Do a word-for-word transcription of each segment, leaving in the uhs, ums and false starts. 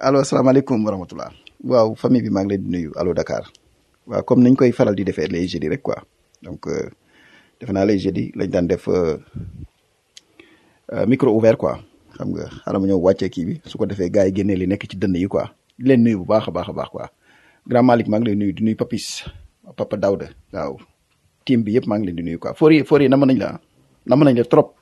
allo asalaamaaleykum wa rahmatulah. waaw famille bi maa ngi leen di nuyu allo Dakar. waaw comme niñ koy faral di defee les jeudis rek quoi donc defe naa les jeudis lañ daan def micro ouvert quoi xam nga xaaral ma ñëw wàccee kii bi su ko defee gars yi génnee li nekk ci dënn yi quoi di leen nuyu bu baax a baax a baax quoi. grand Malick maa ngi lay nuyu di nuyu Papis Papa Daouda waaw team bi yëpp maa ngi leen di nuyu quoi Fori Fori nam nañ la nam nañ la trop.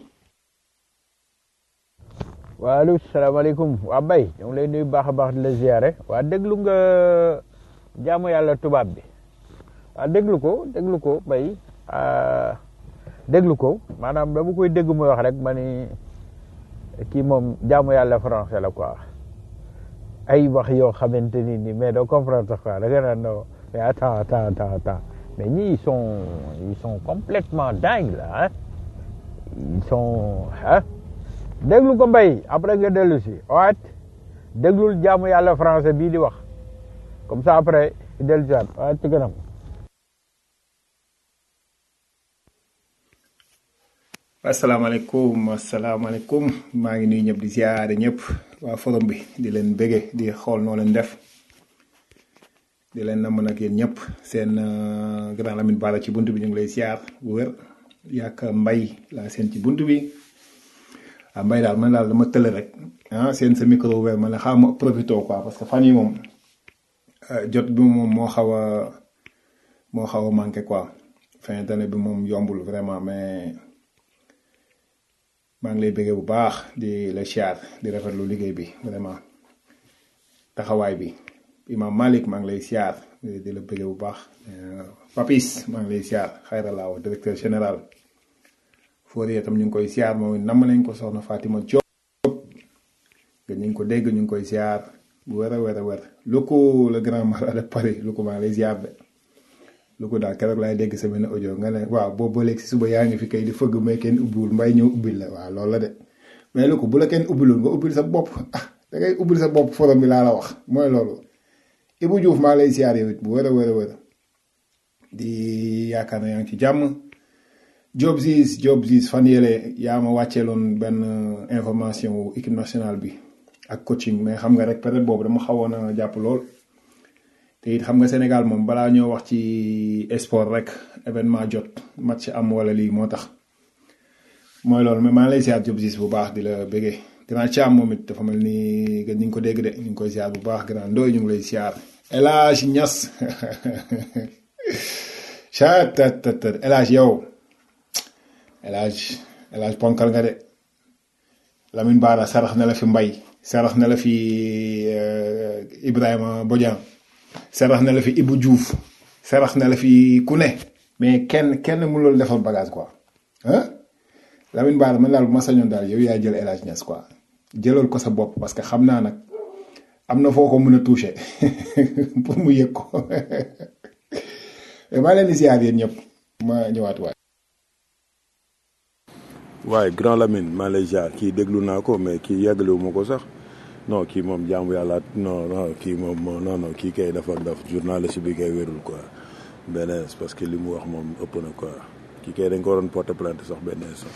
waaleykum salaamaaleykum waa Bay ñu ngi lay nuyu baax a baax di la ziare waa déglu nga jaamu yàlla tubaab bi waa déglu ko déglu ko Bay déglu ko maanaam dama koy dégg muy wax rek ma ni kii moom jaamu yàlla français la quoi ay wax yoo xamante ni ni mais doo comprendre sax quoi da nga naan non mais attends attends attends attends mais ñii ils sont ils sont complètement dingues là hein ils sont hein déglu ko Mbaye après nga dellu si waat déglul jaamu yàlla français bii di wax comme ça après dellu si waat waat ci kanam. asalaamaaleykum asalaamaaleykum maa ngi nuyu ñëpp di ziare ñëpp waa forum bi di leen bége di xool noo leen def di leen namm nag yéen ñëpp seen grand Lamine Bara ci buntu bi ñu ngi lay ziar bu wér yàq Mbaye laa seen ci buntu bi. ah Mbaye daal man daal dama tële rek ah seen sa micro ouvert ma ne xaaral ma profité quoi parce que fan yi moom jot bi moom moo xaw a moo xaw a manqué quoi fin d'année bi moom yombul vraiment mais maa ngi lay bëggee bu baax di la siyaar di rafetlu liggéey bi vraiment taxawaay bi Imam Malick maa ngi lay siyaar di la bëggee bu baax Papis maa ngi lay siyaar Xayra Laaw directeur général. Fodé itam ñu ngi koy siyaar moom namm nañ ko soxna Fatima Diop nga ñu ngi ko dégg ñu ngi koy siyaar bu wér a wér a wér lu ko le grand marat de Paris lu ko maa ngi lay siyaar de lu ko daal keroog laay dégg sa benn audio nga ne waaw boobu ba léegi si suba yaa ngi fi kay di fëgg mais kenn ubbiwul Mbaye ñëw ubbil la waaw loolu la de mais lu ko bu la kenn ubbilul nga ubbil sa bopp ah da ngay ubbil sa bopp forum bi laa la wax mooy loolu Ibou Diouf maa ngi lay siyaar yow it bu wér a wér a wér di yaakaar na yaa ngi ci jàmm. Job Ziz Job Ziz fan yële yaa ma wàcceeloon benn information wu équipe nationale bi ak coaching mais xam nga rek peut-être boobu dama xawoon a jàpp lool te it xam nga Sénégal moom balaa ñoo wax ci sport rek événement jot match am wala lii moo tax mooy loolu mais maa ngi lay ziar Job Ziz bu baax di la bëggee grand Thiam moom it dafa mel ni gën ñu ngi ko dégg de ñu ngi koy ziar bu baax grand Ndoye ñu ngi lay ziar El Hadj Niass chat tat tat El Hadj yow. El Hadj El Hadj ponkal nga de Lamine Bara sarax na la fi Mbaye sarax na la fi Ibrahima Bodian sarax na la fi Ibou Diouf sarax na la fi ku ne mais kenn kenn mënul defal bagage quoi ah Lamine Bara man daal bu ma sañoon daal yow yaa jël El Hadj Niass quoi jëlal ko sa bopp parce que xam naa nag am na foo ko mën a toucher pour mu yëg ko maa leen di ziar yéen ñëpp ma ñëwaat waay. waaye grand Lamine maa lay jaar kii déglu naa ko mais kii yeggalewu ma ko sax non kii moom jaamu yàlla non non kii moom non non kii kay dafa def journaliste bi kay wérul quoi benn parce que li mu wax moom ëpp na quoi kii kay dañ ko waroon porter plainte sax benn sax.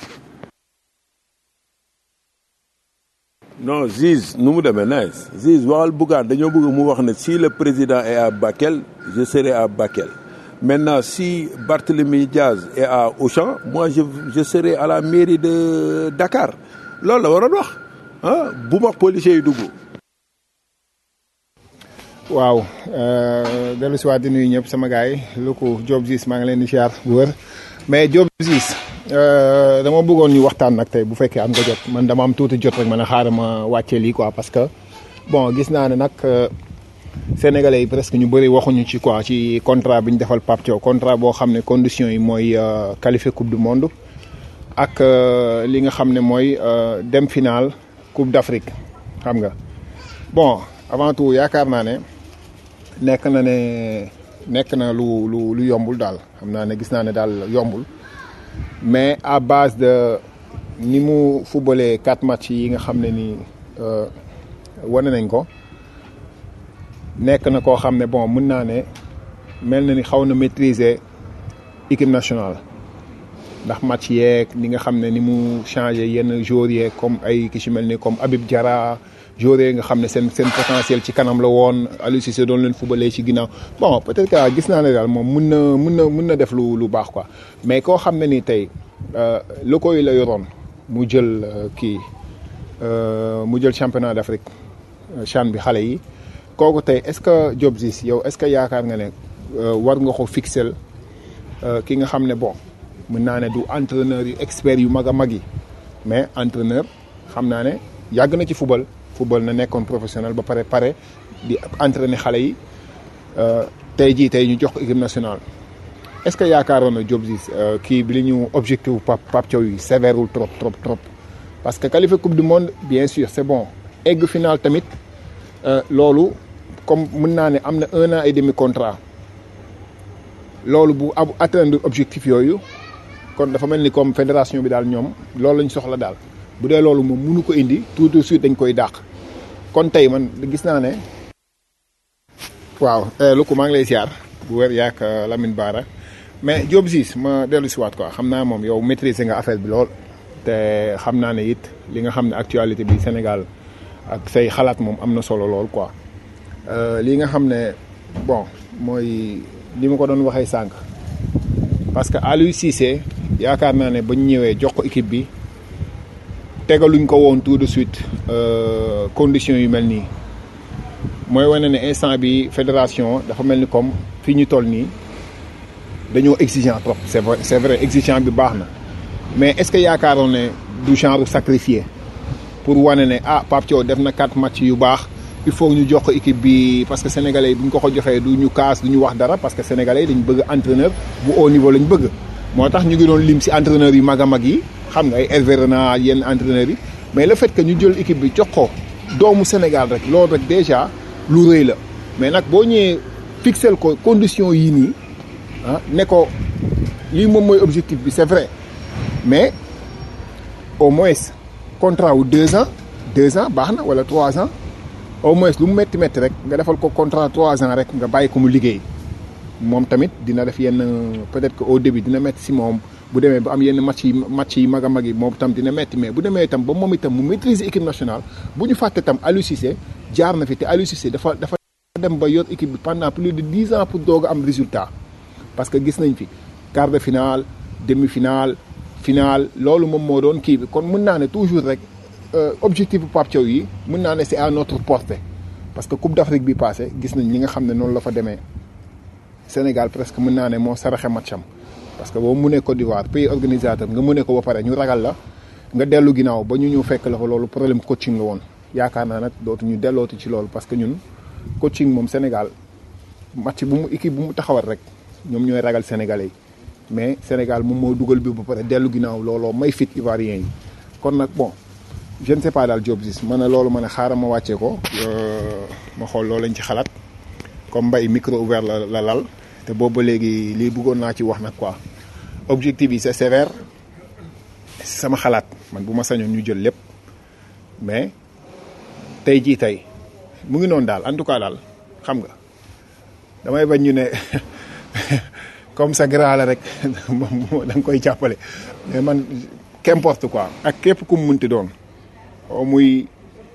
non Ziz nu mu demee nice Ziz waxal Bougane dañoo bëgg mu wax ne si le président est à Bakel je serai à Bakel. Maintenant, si Barthélémy Diaz est à Auchan, moi je, je serai à la mairie de Dakar. Loolu la waroon wax ah bu ma policier yi dugg. waaw dellu si waat di nuyu ñëpp sama gars yi lu ko Diop Ziz maa ngi leen di ziar bu wër mais Diop Ziz dama bëggoon ñu waxtaan nag tey bu fekkee am nga jot man dama am tuuti jot rek man a xaaral ma wàccee lii quoi parce que bon gis naa ne nag. Sénégalais yi presque ñu bëri waxuñu ci quoi ci contrat bi ñu defal Pape Thiaw contrat boo xam ne conditions yi mooy qualifier coupe du monde ak li nga xam ne mooy dem finale coupe d'Afrique xam nga bon avant tout yaakaar naa ne nekk na ne nekk na lu lu lu yombul daal xam naa ne gis naa ne daal yombul mais à base de ni mu footballé quatre matchs yi nga xam ne ni wane nañ ko. nekk na koo xam ne bon mën naa ne mel na ni xaw na maîtriser équipe nationale ndax match yeeg ni nga xam ne ni mu changé yenn joueurs yeeg comme ay ki ci mel ni comme Habib Diarra joueurs yi nga xam ne seen seen potentiel ci kanam la woon Aliou Cissé doon leen fubalee ci ginnaaw bon peut-être que gis naa ne daal moom mun na mun na mun na def lu lu baax quoi mais koo xam ne ni tey locaux yi la yoroon mu jël kii mu jël championnat d'Afrique CHAN bi xale yi kooku tey est-ce que Diop Ciss yow est-ce que yaakaar nga ne war nga ko fixel ki nga xam ne bon mën naa ne du entraîneur yu expert yu mag a mag yi mais entraîneur xam naa ne yàgg na ci football football na nekkoon professionnel ba pare pare di entraîner xale yi tey jii tey ñu jox ko équipe nationale est-ce que yaakaaroon na Diop Ciss kii bi li ñu objectif Pape Pape Thiaw yi sévèrewul trop trop trop parce que qualifier coupe du monde bien sûr c'est bon egg final tamit loolu comme mën naa ne am na un an et demi contrat loolu bu ab atteindre objectif yooyu kon dafa mel ni comme fédération bi daal ñoom loolu lañ soxla daal bu dee loolu moom mënu ko indi tout de suite dañ koy dàq kon tey man gis naa ne waaw lu ko maa ngi lay siyaar bu wér yaak Lamine Bara mais Diop Ciss ma dellu si waat quoi xam naa moom yow maîtriser nga affaire bi lool te xam naa ne it li nga xam ne actualité bi Sénégal ak say xalaat moom am na solo lool quoi li nga xam ne bon mooy li ma ko doon waxee sànq parce que Aliou Cissé yaakaar naa ne ba ñu ñëwee jox ko équipe bi tegaluñ ko woon tout de suite conditions yu mel nii mooy wane ne instant bi fédération dafa mel ni comme fii ñu toll nii dañoo exigeant trop c'est vrai c'est vrai exigeant bi baax na mais est-ce que yaakaaroon ne du genre sacrifié pour wane ne ah Pape Thiaw def na quatre matchs yu baax il faut ñu jox ko équipe bi parce que sénégalais yi bu ñu ko ko joxee du ñu kaas du ñu wax dara parce que sénégalais yi dañu bëgg entraîneur bu haut niveau lañ bëgg moo tax ñu ngi doon lim ci entraîneurs yu mag a mag yi xam nga ay Hervé Renard yenn entraîneurs yi mais le fait que ñu jël équipe bi jox ko doomu Sénégal rek loolu rek déjà lu rëy la mais nag boo ñëwee fixel ko conditions yii nii ah ne ko lii moom mooy objectif bi c'est vrai mais au moins contrat wu deux ans deux ans baax na wala trois ans au moins lu mu métti métti rek nga defal ko contrat trois ans rek nga bàyyi ko mu liggéey moom tamit dina def yenn peut-être que au début dina métti si moom bu demee ba am yenn match yi match yi mag a mag yi moom tam dina métti mais bu demee itam ba moom itam mu maîtriser équipe nationale bu ñu fàtte tam Aliou Cissé jaar na fi te Aliou Cissé dafa dafa dem ba yor équipe bi pendant plus de dix ans pour doog a am résultat parce que gis nañ fi quart de finale demi-finale finale loolu moom moo doon kii bi kon mën naa ne toujours rek objectif bu Pape Thiaw yi mën naa ne c'est à notre portée parce que Coupe d'Afrique bi passé gis nañ li nga xam ne noonu la fa demee Sénégal presque mën naa ne moo saraxe matcham parce que boo mënee Côte d'Ivoire pays organisateur nga mënee ko ba pare ñu ragal la nga dellu ginnaaw ba ñu ñëw fekk la fa loolu problème coaching la woon yaakaar naa nag dootu ñu dellooti ci loolu parce que ñun coaching moom Sénégal match bu mu équipe bu mu taxawal rek ñoom ñooy ragal sénégalais yi mais Sénégal moom moo dugal bi ba pare dellu ginnaaw looloo may fit ivoirien yi kon nag bon je ne sais pas daal Diop Ciss ma ne loolu ma ne xaaral ma wàccee ko ma xool loolu lañ ci xalaat comme mbay micro ouvert la la lal te boobu ba léegi lii bëggoon naa ci wax nag quoi objectif yi c'est sévère sama xalaat man bu ma sañoon ñu jël lépp mais tey jii tey mu ngi noonu daal en tout cas daal xam nga damay bañ ñu ne comme ça grand la rek da nga koy jàppale mais man qu'importe quoi ak képp ku mu munti doon muy.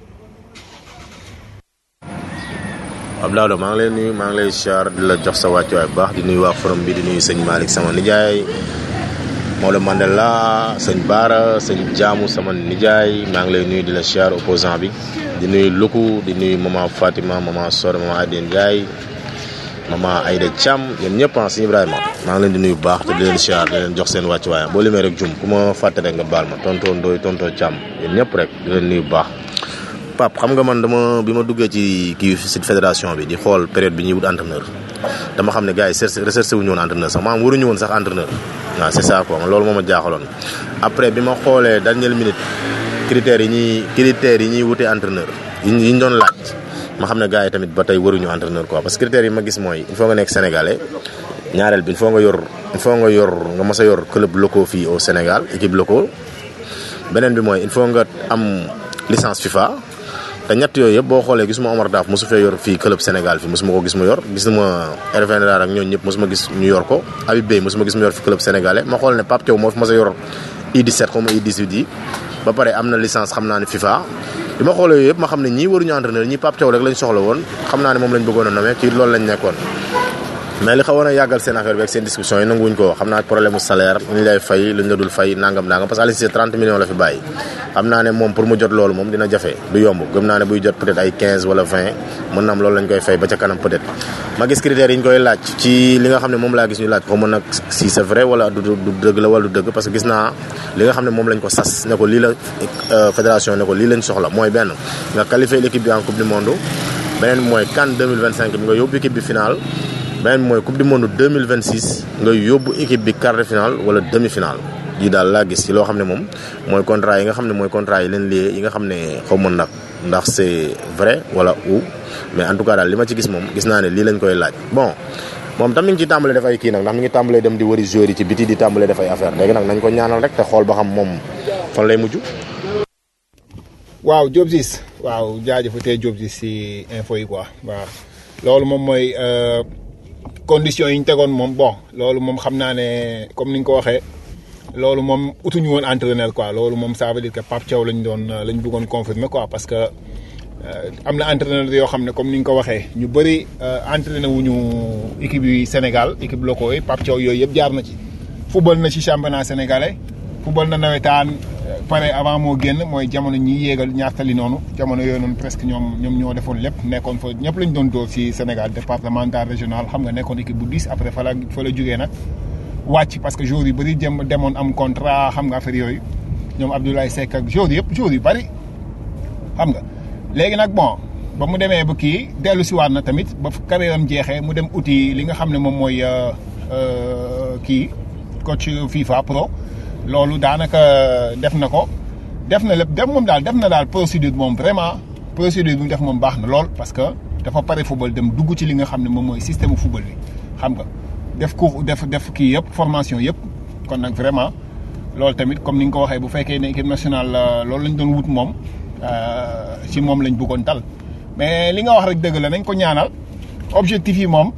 Abdoulaye maa ngi lay nuyu maa ngi lay siyaar di la jox sa wàccuwaay bu baax di nuyu waa forum bi di nuyu sëñ Malick sama nijaay Maodo Mandela sëñ Baara sëñ Jaamu sama nijaay maa ngi lay nuyu di la siyaar opposant bi di nuyu Luku di nuyu maman Fatima maman Sor maman Adine Ndiaye maman Aïda Thiam ñoom ñëpp ah sëñ Ibrahima maa ngi leen di nuyu bu baax te di leen siyaar di leen jox seen wàccuwaay boo limee rek jum ku ma fàtte rek nga baal ma tonton Ndoye tonton Thiam ñoom ñëpp rek di leen nuyu bu baax. Pape xam nga man dama bi ma duggee ci kii site fédération bi di xool période bi ñuy wut entraîneur dama xam ne gars yi recherché wuñu woon entraîneur sax maanaam waruñu woon sax entraîneur waaw c'est ça quoi loolu moo ma jaaxaloon. après bi ma xoolee dernière minute critères yi ñuy critères yi ñuy wutee entraîneur yi ñu doon laaj ma xam ne gars yi tamit ba tey waruñu entraîneur quoi parce que critères yi ma gis mooy il faut nga nekk sénégalais ñaareel bi il faut nga yor il faut nga yor nga mos a yor club locaux fii au Sénégal équipe locaux beneen bi mooy il faut nga am licence FIFA. te ñett yooyu yëpp boo xoolee gisuma Omar Daf mosu fee yor fii club Sénégal fii mosuma ko gis mu yor gisuma Hervé Renard ak ñooñu ñëpp mosuma gis ñu yor ko Habib Beye mosuma gis mu yor fi club sénégalais ma xool ne Pape Thiaw moo fi mos a yor U dix-sept xaw ma U dix-huit yi ba pare am na licence xam naa ne FIFA bi ma xoolee yëpp ma xam ne ñii waruñu entraîneur ñii Pape Thiaw rek lañ soxla woon xam naa ne moom lañ bëggoon a nommer ci loolu lañ nekkoon mais li xawoon a yàggal seen affaire bi ak seen discussion yi nanguwuñ ko xam naa problème mu salaire lu ñu lay fay lu ñu la dul fay nangam nangam parce que Aliou Cissé trente millions la fi bàyyi xam naa ne moom pour mu jot loolu moom dina jafe du yomb gëm naa ne buy jot peut-être ay quinze wala vingt mën na am loolu lañ koy fay ba ca kanam peut-être ma gis critères yi ñu koy laaj ci li nga xam ne moom laa gis ñu laaj ko mën nag si c'est vrai wala du du dëgg la wala du dëgg parce que gis naa li nga xam ne moom lañ ko sas ne ko lii la fédération ne ko lii lañ soxla mooy benn nga qualifier l'équipe bi en coupe du monde beneen mooy CAN deux mille vingt-cinq bi nga yóbbu équipe bi finale beneen mooy coupe du monde deux mille vingt-six nga yóbbu équipe bi quart de finale wala demi finale lii daal laa gis ci loo xam ne moom mooy contrat yi nga xam ne mooy contrat yi leen lié yi nga xam ne xaw ma nag ndax c'est vrai wala ou mais en tout cas daal li ma ci gis moom gis naa ne lii lañ koy laaj bon moom tam mi ngi ci tàmbalee def ay kii nag ndax mi ngi tàmbalee dem di wëri joueurs yi ci biti di tàmbalee def ay affaire léegi nag nañ ko ñaanal rek te xool ba xam moom fan lay mujj. waaw Diop Ciss waaw jaajëfatee Diop Ciss si info yi quoi waaw loolu moom mooy conditions yi ñu tegoon moom bon loolu moom xam naa ne comme ni nga ko waxee loolu moom utuñu woon entraîneur quoi loolu moom ça veut dire que Pape Thiaw lañ doon lañ bëggoon confirmer quoi parce que am na entraîneur yoo xam ne comme ni nga ko waxee ñu bëri entraîné wuñu équipe yi Sénégal équipe locaux yi Pape Thiaw yooyu yëpp jaar na ci. football na ci championnat sénégalais football na nawetaan pare avant moo génn mooy jamono ñi yéegal ñaartali noonu jamono yooyu noonu presque ñoom ñoom ñoo defoon lépp nekkoon fa ñëpp lañ doon dóor ci Sénégal départemental régional xam nga nekkoon équipe bu dix après fa la fa la jógee nag wàcc parce que joueurs yu bëri jëm demoon am contrat xam nga affaire yooyu ñoom Abdoulaye Seck ak joueurs yëpp joueurs yu bëri xam nga léegi nag bon ba mu demee ba kii dellu si waat na tamit ba carrière am jeexee mu dem uti li nga xam ne moom mooy kii coach FIFA pro loolu daanaka def na ko def na lépp def moom daal def na daal procédure moom vraiment procédure bi mu def moom baax na lool parce que dafa pare football dem dugg ci li nga xam ne moom mooy système football bi xam nga def cours def def kii yëpp formation yëpp kon nag vraiment loolu tamit comme ni nga ko waxee bu fekkee ne équipe nationale loolu lañ doon wut moom ci moom lañ bëggoon tal mais li nga wax rek dëgg la nañ ko ñaanal objectif yi moom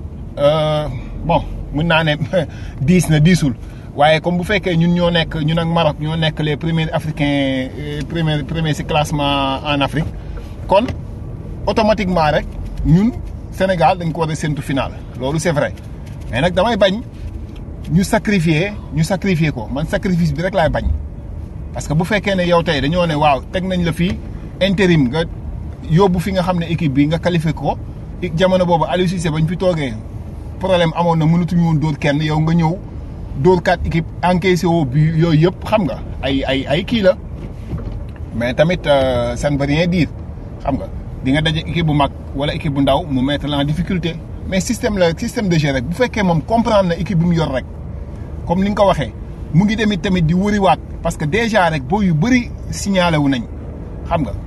bon mën naa ne diis na diisul waaye comme bu fekkee ñun ñoo nekk ñun ak Maroc ñoo nekk les premiers africains premiers premiers ci classement en Afrique kon automatiquement rek ñun Sénégal dañ ko war a séntu final loolu c'est vrai mais nag damay bañ ñu sacrifier ñu sacrifier ko man sacrifice bi rek laay bañ parce que bu fekkee ne yow tey dañoo ne waaw teg nañ la fii intérim nga yóbbu fi nga xam ne équipe bi nga qualifié ko jamono boobu Aliou Cissé bañ fi toogee problème amoon na mënatuñu woon dóor kenn yow nga ñëw dóor quatre équipe encaissé woo bi yooyu yëpp xam nga ay ay ay kii la mais tamit ça ne veut rien dire xam nga di nga daje équipe bu mag wala équipe bu ndaw mu mettre la en difficulté mais système la système de jeu rek bu fekkee moom comprendre na équipe bi mu yor rek comme ni nga ko waxee mu ngi demit tamit di wëriwaat parce que déjà rek boo yu bëri signalé wu nañ xam nga.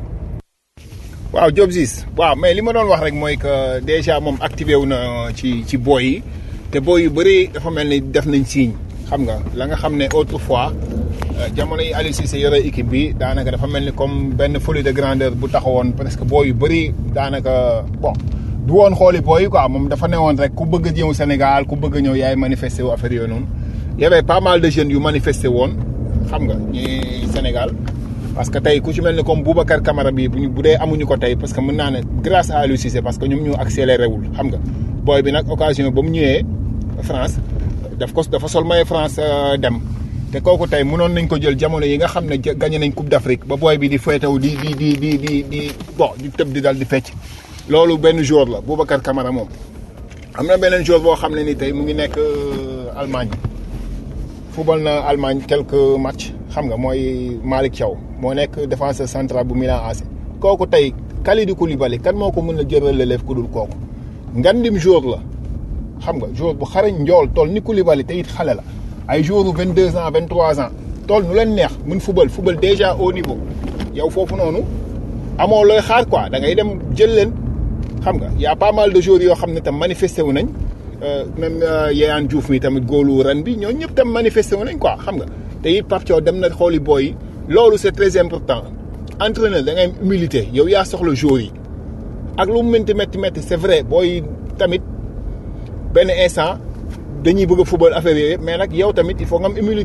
waaw Diop Ciss waaw mais li ma doon wax rek mooy que déjà moom activé wu na ci ci boy yi te boy yu bëri dafa mel ni def nañ signe xam nga la nga xam ne autrefois jamono yi Aliou Cissé yore équipe bi daanaka dafa mel ni comme benn folie de grandeur bu taxawoon presque boy yu bëri daanaka bon du woon xooli boy yi quoi moom dafa newoon rek ku bëgg a ñëw Sénégal ku bëgg a ñëw yaay manifester wu affaire yooyu noonu y avait pas mal de jeunes yu manifester woon xam nga ñi Sénégal. parce que tey ku ci mel ni comme Boubacar Camara bi bu bu dee amuñu ko tey parce que mën naa ne grâce à Aliou Cissé parce que ñoom ñu accéléré wul xam nga booy bi nag occasion ba mu ñëwee France daf ko dafa sol maillot France dem te kooku tey mënoon nañ ko jël jamono yi nga xam ne gagné nañ Coupe d'Afrique ba booy bi di féetewu di di di di di di bon di tëb di dal di fecc loolu benn joueur la Boubacar Camara moom. am na beneen joueur boo xam ne ni tey mu ngi nekk Allemagne football na Allemagne quelques matchs xam nga mooy Malick Thiaw moo nekk défenseur central bu Milan A C kooku tey Kalidou Koulibaly kan moo ko mën a jël relève ku dul kooku ngandim joueur la xam nga joueur bu xarañ njool tool ni Koulibaly te it xale la ay joueur bu vingt deux ans vingt trois ans tool nu leen neex mën football football déjà au niveau yow foofu noonu amoo looy xaar quoi da ngay dem jël leen xam nga y a pas mal de joueurs yoo xam ne tam manifesté wu nañ même Yehane Diouf mi tamit góolu ren bi ñoo ñëpp tam manifesté wu nañ quoi xam nga te it Pape Thiaw dem na xooli booy yi loolu c'est très important entraîneur da ngay am humilité yow yaa soxla joueurs yi ak lu mu métti métti métti c'est vrai booy tamit benn instant dañuy bëgg a football affaire yooyu mais nag yow tamit il faut nga am humilité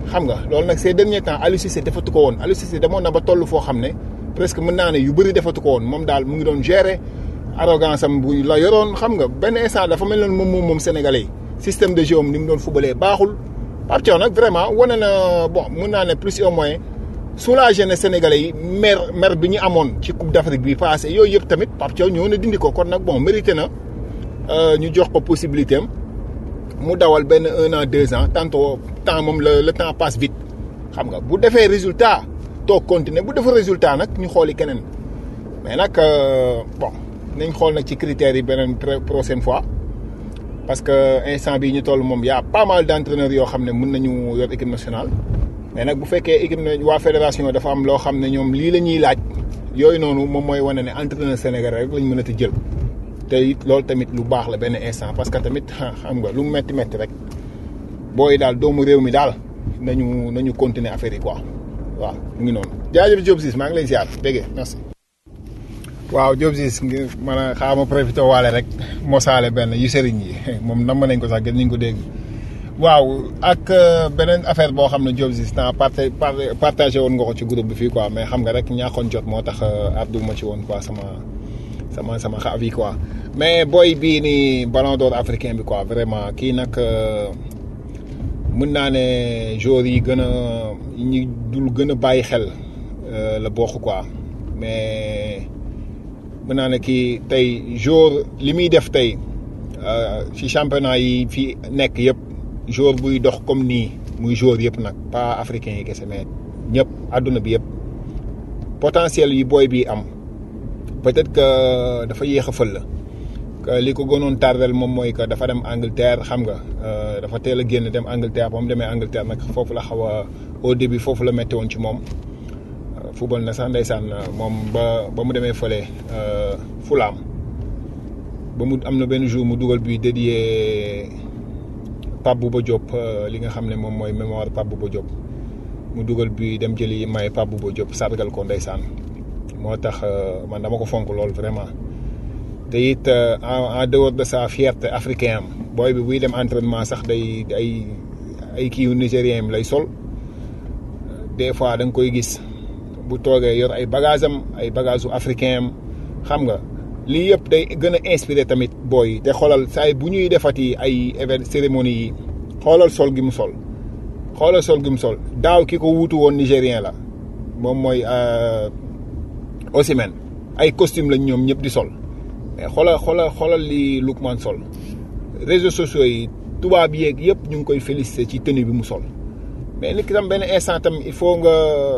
xam nga loolu nag ces derniers temps Aliou Cissé defatu ko woon Aliou Cissé demoon na ba toll foo xam ne presque mën naa ne yu bëri defatu ko woon moom daal mu ngi doon gérer arrogance am bu la yoroon xam nga benn instant dafa mel noonu moom moom moom sénégalais yi système de jeu am ni mu doon fubalee baaxul Pape Thiaw nag vraiment wane na bon mën naa ne plus au moins soulagé na sénégalais yi mer mer bi ñu amoon ci coupe d'Afrique bi passé yooyu yëpp tamit Pape Thiaw ñëw na dindi ko kon nag bon mérité na ñu jox ko possibilité am mu dawal benn un an deux ans tantôt temps moom le le temps passe vite xam nga bu defee résultat toog continuer bu defee résultat nag ñu xooli keneen mais nag bon nañ xool nag ci critères yi beneen prochaine fois parce que instant bii ñu toll moom y a pas mal d'entraîneurs yoo xam ne mën nañu yor équipe nationale mais nag bu fekkee équipe na waa fédération dafa am loo xam ne ñoom lii la ñuy laaj yooyu noonu moom mooy wane ne entraîneur sénégalais rek lañ mën a ti jël te it loolu tamit lu baax la benn instant parce que tamit xam nga lu mu métti métti rek booy daal doomu réew mi daal nañu nañu continuer affaire yi quoi waaw mu ngi noonu. jaajëf Diop Ciss maa ngi lay ziar dégg merci. waaw Diop Ciss ngir mën a xaaral ma profité waale rek mosaale benn yu sëriñ yi moom nam nañ ko sax gën nañ ko dégg. waaw ak beneen affaire boo xam ne Diop Ciss temps parté partagé woon nga ko ci groupe bi fii quoi mais xam nga rek ñaaxoon jot moo tax addu ma ci woon quoi sama sama sama xaaf yi quoi mais booy bii nii ballon d'or africain bi quoi vraiment kii nag mën naa ne joueurs yi gën a ñi dul gën a bàyyi xel la bokk quoi mais mën naa ne kii tey joueur li muy def tey ci championnat yi fi nekk yëpp joueur buy dox comme nii muy joueur yëpp nag pas africain yi kese mais ñëpp àdduna bi yëpp potentiel yi booy bi am peut-être que dafa yéex a fël la que li ko gënoon tardel moom mooy que dafa dem Angleterre xam nga dafa teel a génn dem Angleterre ba mu demee Angleterre nag foofu la xaw a au début foofu la métti woon ci moom football na sax ndeysaan moom ba ba mu demee fële Fulham ba mu am na benn jour mu dugal bi dédié Pape Bouba Diop li nga xam ne moom mooy mémoire Pape Bouba Diop mu dugal bi dem jëli may Pape Bouba Diop sargal ko ndeysaan moo tax man dama ko fonk lool vraiment te it en en dehors de sa fierté africain am booy bi buy dem entraînement sax day ay ay kii yu nigérien lay sol des fois da nga koy gis bu toogee yor ay bagages am ay bagages africain am xam nga lii yëpp day gën a inspiré tamit booy te xoolal saa bu ñuy defati ay événement cérémonie yi xoolal sol gi mu sol xoolal sol gi mu sol daaw ki ko wuutu woon nigérien la moom mooy Osimhen ay costume lañ ñoom ñëpp di sol mais xoolal xoolal xoolal li Lookman sol réseaux sociaux yi tubaab yeeg yëpp ñu ngi koy féliciter ci tenue bi mu sol mais nit ki tam benn instant tam il faut nga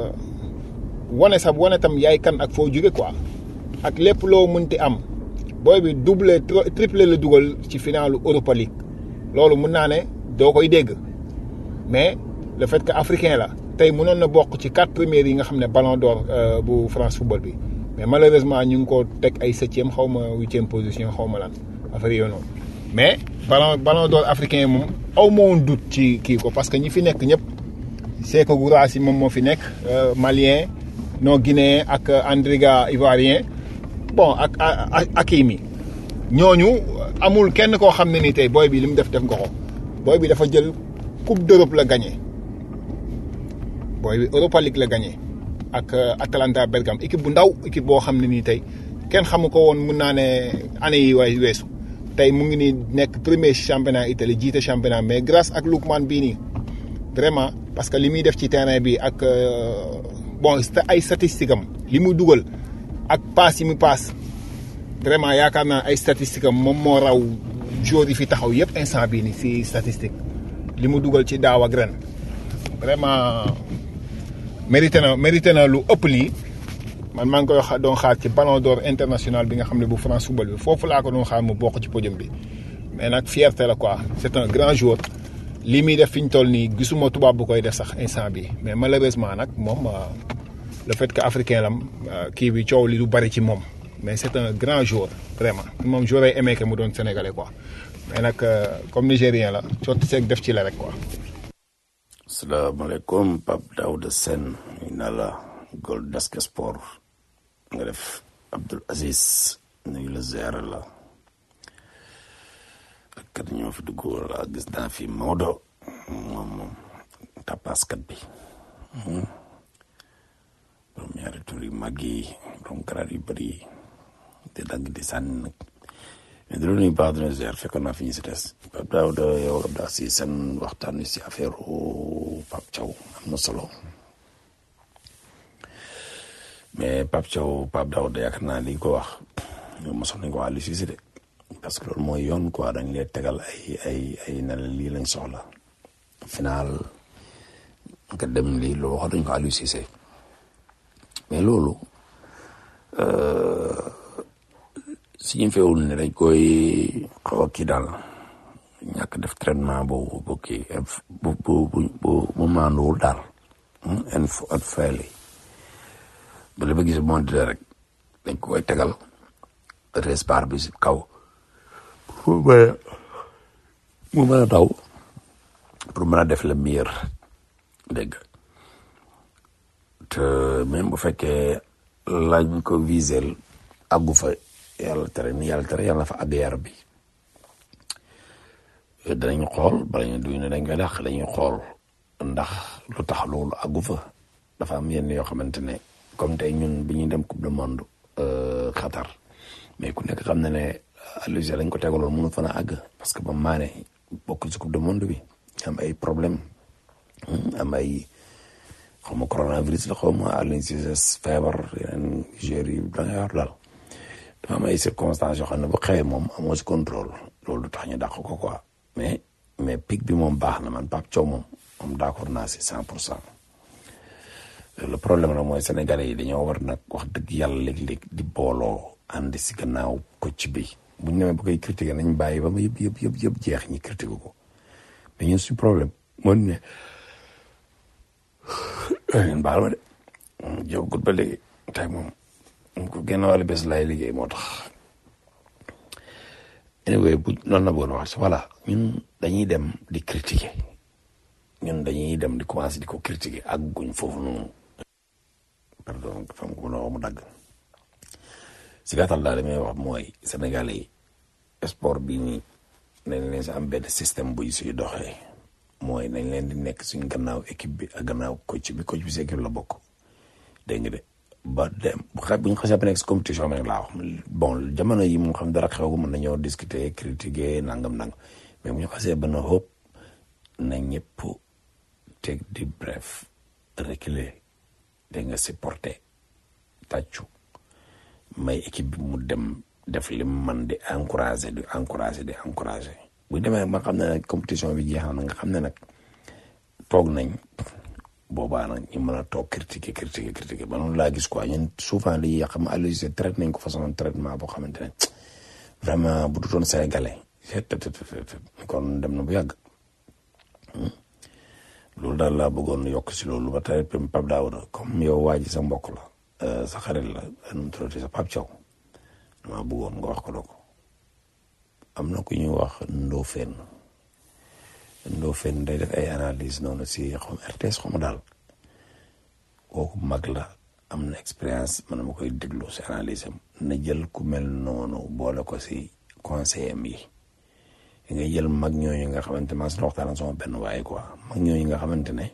wane sa wane tam yaay kan ak foo jóge quoi ak lépp loo mënti am booy bi doublé triplé la dugal ci finalu Europa League loolu mën naa ne doo koy dégg mais le fait que africain la tey mënoon na bokk ci quatre premières yi nga xam ne ballon d'or bu France football bi mais malheureusement ñu ngi ko teg ay septième xaw ma huitième position xaw ma lan affaire yooyu noonu mais ballon ballon d'or africain moom aw ma woon doute ci kii ko parce que ñi fi nekk ñëpp Sékou Guirassy moom moo fi nekk malien non guinéen ak Andriga ivoirien bon ak Hakimi ñooñu amul kenn koo xam ne ni tey booy bi li mu def def nga ko booy bi dafa jël coupe d'Europe la gagné booy bi Europa League la gagné ak Atalanta Bergame équipe bu ndaw équipe boo xam ne nii tey kenn xamu ko woon mun naa ne année yi waay weesu tey mu ngi nii nekk premier championnat Italie jiite championnat mais grâce ak Lookman bii nii vraiment parce que li muy def ci terrain bi ak bon ay statistiques am li muy dugal ak passe yi mu passe vraiment yaakaar naa ay statistiques am moom moo raw joueurs yi fi taxaw yëpp instant bii nii si statistique li mu dugal ci daaw ak ren vraiment mérité na mérité na lu ëpp lii man maa ngi koy doon xaar ci ballon d'or international bi nga xam ne bu France football bi foofu laa ko doon xaar mu bokk ci podium bi mais nag fierté la quoi c'est un grand joueur lii muy def fi ñu toll nii gisuma tubaab bu koy def sax instant bi mais malheureusement nag moom le fait que africain lam kii bi coow li du bari ci moom mais c'est un grand joueur vraiment moom j'aurais aimé que mu doon sénégalais quoi mais nag comme nigérien la cooti seeg def ci la rek quoi. asalaamaaleykum Pape Daouda Sène ñu naan la Gold Desk Sport nga def Abdoul Aziz nuyu la ziara la ak kat ñoo fi dugg wala gis naa fi Maodo moom moom tapaskat bi borom ñaari tur yu mag yi borom garaat yu bëri yi te dagg di sànni nag mais di la nuyu baax dina ziar fekkoon naa fi ñu si des Pape Daouda yow daa si seen waxtaan wi si affaire Pape Thiaw am na solo mais Pape Thiaw Pape Daouda yaakaar naa li ko wax mosoon nañ ko wax Aliou Cissé de parce que loolu mooy yoon quoi dañ lay tegal ay ay ay na la lii lañ soxla final nga dem lii loolu waxoon nañ ko Aliou Cissé mais loolu si ñu feewul ne dañ koy xaw a kii daal ñàkk def traitement boobu bu kii bu bu bu bu bu maanduwul daal en at fayli ba li ba gis moo di rek dañ koy tegal respar bi si kaw pour mu mën a taw pour mën a def le meilleur dégg te même bu fekkee lañ ko visel àggu fa yàlla tere ni yàlla tere yàlla fa àgg yar bi danañ xool bala ñu duy ne dañ koy dàq dañuy xool ndax lu tax loolu àggu fa dafa am yenn yoo xamante ne comme tey ñun bi ñuy dem coupe du monde Qatar mais ku nekk xam na ne Aliou Cissé lañ ko tegaloon mënu fa na àgg parce que ba maane bokk ci coupe du monde bi am ay problème am ay xaw ma coronavirus la xaw ma Aliou Cissé feebar yeneen joueurs yi da ngay wax daal dafa am ay circonstances yoo xam ne bu xewee moom amoo si contrôle loolu du tax ñu dàq ko quoi mais mais pic bi moom baax na man Pape Thiaw moom moom d'accord naa si cent pour cent le problème la mooy sénégalais yi dañoo war nag wax dëgg yàlla léeg-léeg di booloo ànd si gannaaw coach bi bu ñu demee ba koy critiquer nañ bàyyi ba ma yëpp yëpp yëpp yëpp jeex ñi critiquer ko mais ñun suñu problème moo ne ngeen baal ma de jóg gut ba léegi tey moom mu ko génn wàllu bés lay liggéey moo tax anyway bu noonu la bëggoon wax si voilà ñun dañuy dem di critiquer ñun dañuy dem di commencer di ko critiquer ak guñ foofu noonu pardon fam ko mën a wax mu dagg si gàttal daal li may wax mooy Sénégalais yi sport bi nii nañ leen si am benn système buy suy doxee mooy nañ leen di nekk suñ gannaaw équipe bi ak gannaaw coach bi coach bi si équipe la bokk dégg nga de ba dem bu xa bu ñu xasee ba nekk si compétition bi nag laa wax bon jamono yi mu xam dara xew mën nañoo discuter critiquer nangam nangam mais bu ñu xasee ba na hope na ñëpp teg di bref reculer dégg nga supporter tàccu may équipe bi mu dem def li man di encourager di encourager di encourager bu demee ba xam ne nag compétition bi jeex na nga xam ne nag toog nañ boobaa nag ñu mën a toog critiquer critiquer critiquer ba noonu laa gis quoi ñun souvent li yàq ma Aliou Cissé traité nañ ko façon traitement boo xamante ne vraiment bu dutoon sénégalais kon dem na bu yàgg loolu daal laa bëggoon yokk si loolu ba tey Pape Daouda comme yow waa ji sa mbokk la sa xarit la nu tuddati sa Pape Thiaw dama bëggoon nga wax ko doo am na ku ñuy wax Ndofène Ndofène day def ay analyse noonu si xaw R T S xaw ma daal kooku mag la am na expérience man ma koy déglu si analyse am na jël ku mel noonu boole ko si conseil am yi nga jël mag ñooñu nga xamante ne maa si waxtaan ak sama benn waaye quoi mag ñooñu nga xamante ne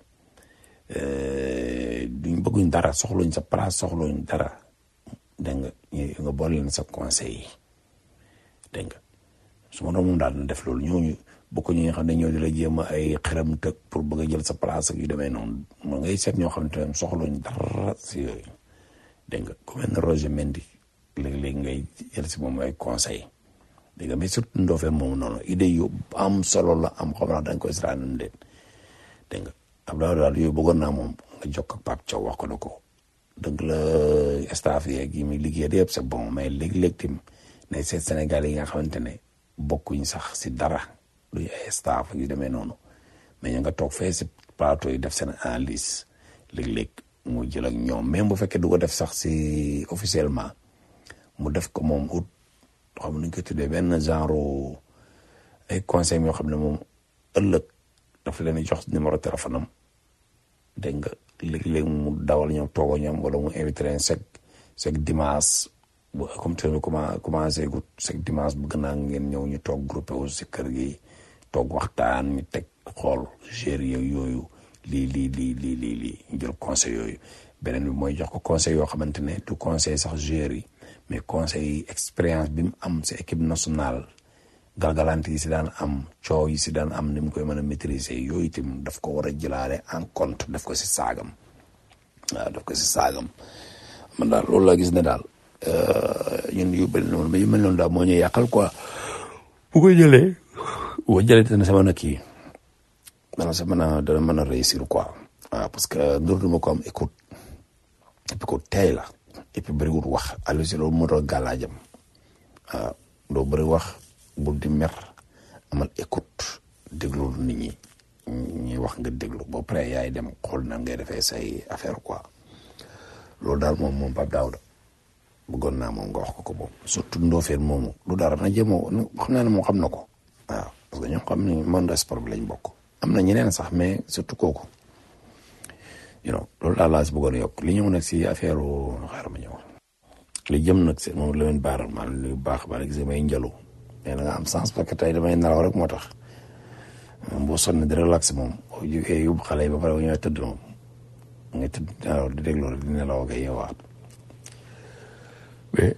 duñ bëgguñ dara soxluñ sa place soxluñ dara dégg nga ñu nga boole leen sa conseil yi dégg nga su ma doon moom daal na def loolu ñooñu bokk ñi nga xam ne ñoo di la jéem a ay xeram tëg pour bëgg a jël sa place ak yu demee noonu mo ngay seet ñoo xamante ne soxluñ dara si yooyu dégg nga ku mel ne Roger Mendy léeg-léeg ngay jël si moom ay conseil dégg nga mais surtout Ndofène moom noonu idée yu am solo la am xam naa dañ koy siraanam déet dégg nga Abdoulaye daal yooyu bëggoon naa moom nga jokk ak Pape Thiaw wax ko na ko dëgg la staff yeeg yi muy liggéey yëpp c'est bon mais léeg-léeg tim ne seet Sénégal yi nga xamante ne bokkuñ sax si dara luy ay staff yu demee noonu mais ñu nga toog fee si plateau yi def seen analyse léeg-léeg mu jël ak ñoom même bu fekkee du ko def sax si officiellement mu def ko moom ut xam nuñ ko tuddee benn genre ay conseils yoo xam ne moom ëllëg dafa leen di jox numéro téléphone am dégg nga léeg-léeg mu dawal ñoom toogoo ñoom wala mu invité leen chaque chaque dimanche bu comme te commencé gu chaque dimanche bëgg naa ngeen ñëw ñu toog groupé wu si kër gi toog waxtaan ñu teg xool gérer yooyu lii lii lii lii lii lii ñu jël conseil yooyu. beneen bi mooy jox ko conseil yoo xamante ne du conseil sax joueurs yi mais conseil expérience bi mu am si équipe nationale galgalante yi si daan am coow yi si daan am ni mu koy mën a maîtriser yooyu itam daf ko war a jëlaale en compte daf ko si saagam waaw daf ko si saagam man daal loolu laa gis ne daal ñun yu bëri noonu mais yu mel noonu daal moo ñuy yàqal quoi bu ko jëlee bu ko jëlee dana sa mën a kii dana sa mën a dana mën a réussir quoi waaw parce que ndur du ma ko am écoute et puis ko tey la et puis bëriwul wax Aliou Cissé loolu moo doon gàllaajam waaw doo bëri wax bul di mer amal écoute déglu nit ñi ñuy wax nga déglu boo paree yaay dem xool nan ngay defee say affaire quoi loolu daal moom moom Pape Daouda bëggoon naa moom nga wax ko ko moom surtout Ndofène moomu lu dara na jéemoo xam naa ne moom xam na ko waaw parce que ñoo xam ne monde sport bi lañ bokk am na ñeneen sax mais surtout kooku you know loolu daal laa si bëggoon yokk li ñëw nag si affaire xaaral ma ñëw li jëm nag si moom la leen baaral maa lu baax ba gis may njalu mais da nga am sens parce que tey damay nelaw rek moo tax moom boo sonn di relax moom boo jógee yóbbu xale yi ba pare bu ñëwee tëdd moom nga tëdd nelaw di déglu rek di nelaw nga yeewaat mais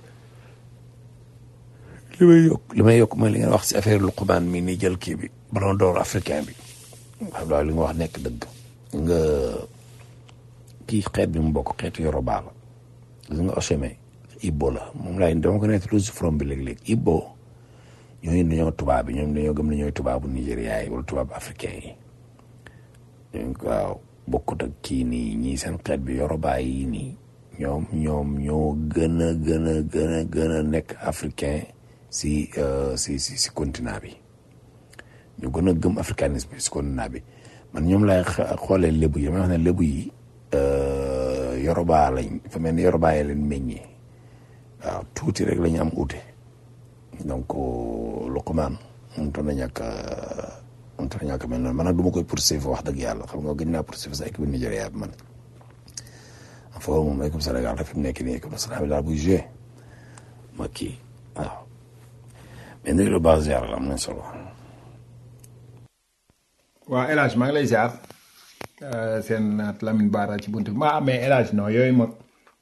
li may yokk li may yokk mooy li ngeen wax si affaire Luqman mi ni jël kii bi ballon d'or africain bi xam daal li nga wax nekk dëgg nga kii xeet bi mu bokk xeetu Yoruba la gis nga Osheme Igbo la moom laay dama ko nekk lu si from bi léeg-léeg Igbo ñooñu dañoo tubaab bi ñoom dañoo gëm ne ñooy tubaabu Nigéria yi wala tubaabu africain yi ñooñu waaw bokkut ak kii nii ñii seen xeet bi Yoruba yi nii ñoom ñoom ñoo gën a gën a gën a gën a nekk africain si si si si continent bi ñu gën a gëm africanisme si continent bi man ñoom laay xoolee lébu yi damay wax ne lébu yi Yoruba lañ fa mel ni Yoruba yi leen meññee waaw tuuti rek la ñu am ute donc Luqman mënut a ñàkk mënut a ñàkk mel noonu man nag du ma koy poursuivre wax dëgg yàlla xam nga gën naa poursuivre sa équipe Nigéria bi man foofu moom équipe Sénégal rek fi mu nekk nii équipe nationale bi daal buy joué ma kii waaw mais ndey lu baax ziar la am nañ solo. waaw El Hadj maa ngi lay ziar seen naat Lamine Bara ci buntu bi maa amee El Hadj non yooyu moom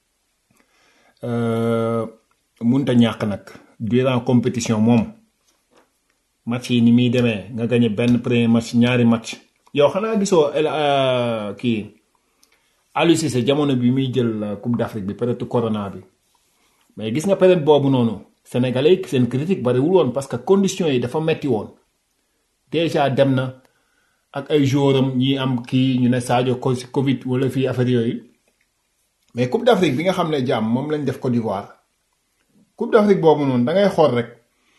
mënut a ñàkk nag durant compétition moom match yi ni muy demee nga gagné benn premier match ñaari match yow xanaa gisoo El kii Aliou Cissé jamono bi muy jël Coupe d'Afrique bi période corona bi mais gis nga période boobu noonu sénégalais yi seen critique bariwul woon parce que conditions yi dafa metti woon déjà dem na ak ay joueurs am ñi am kii ñu ne Sadio Covid wala fii affaire yooyu mais Coupe d'Afrique bi nga xam ne jàmm moom lañ def Côte d'Ivoire Coupe d'Afrique boobu noonu da ngay xool rek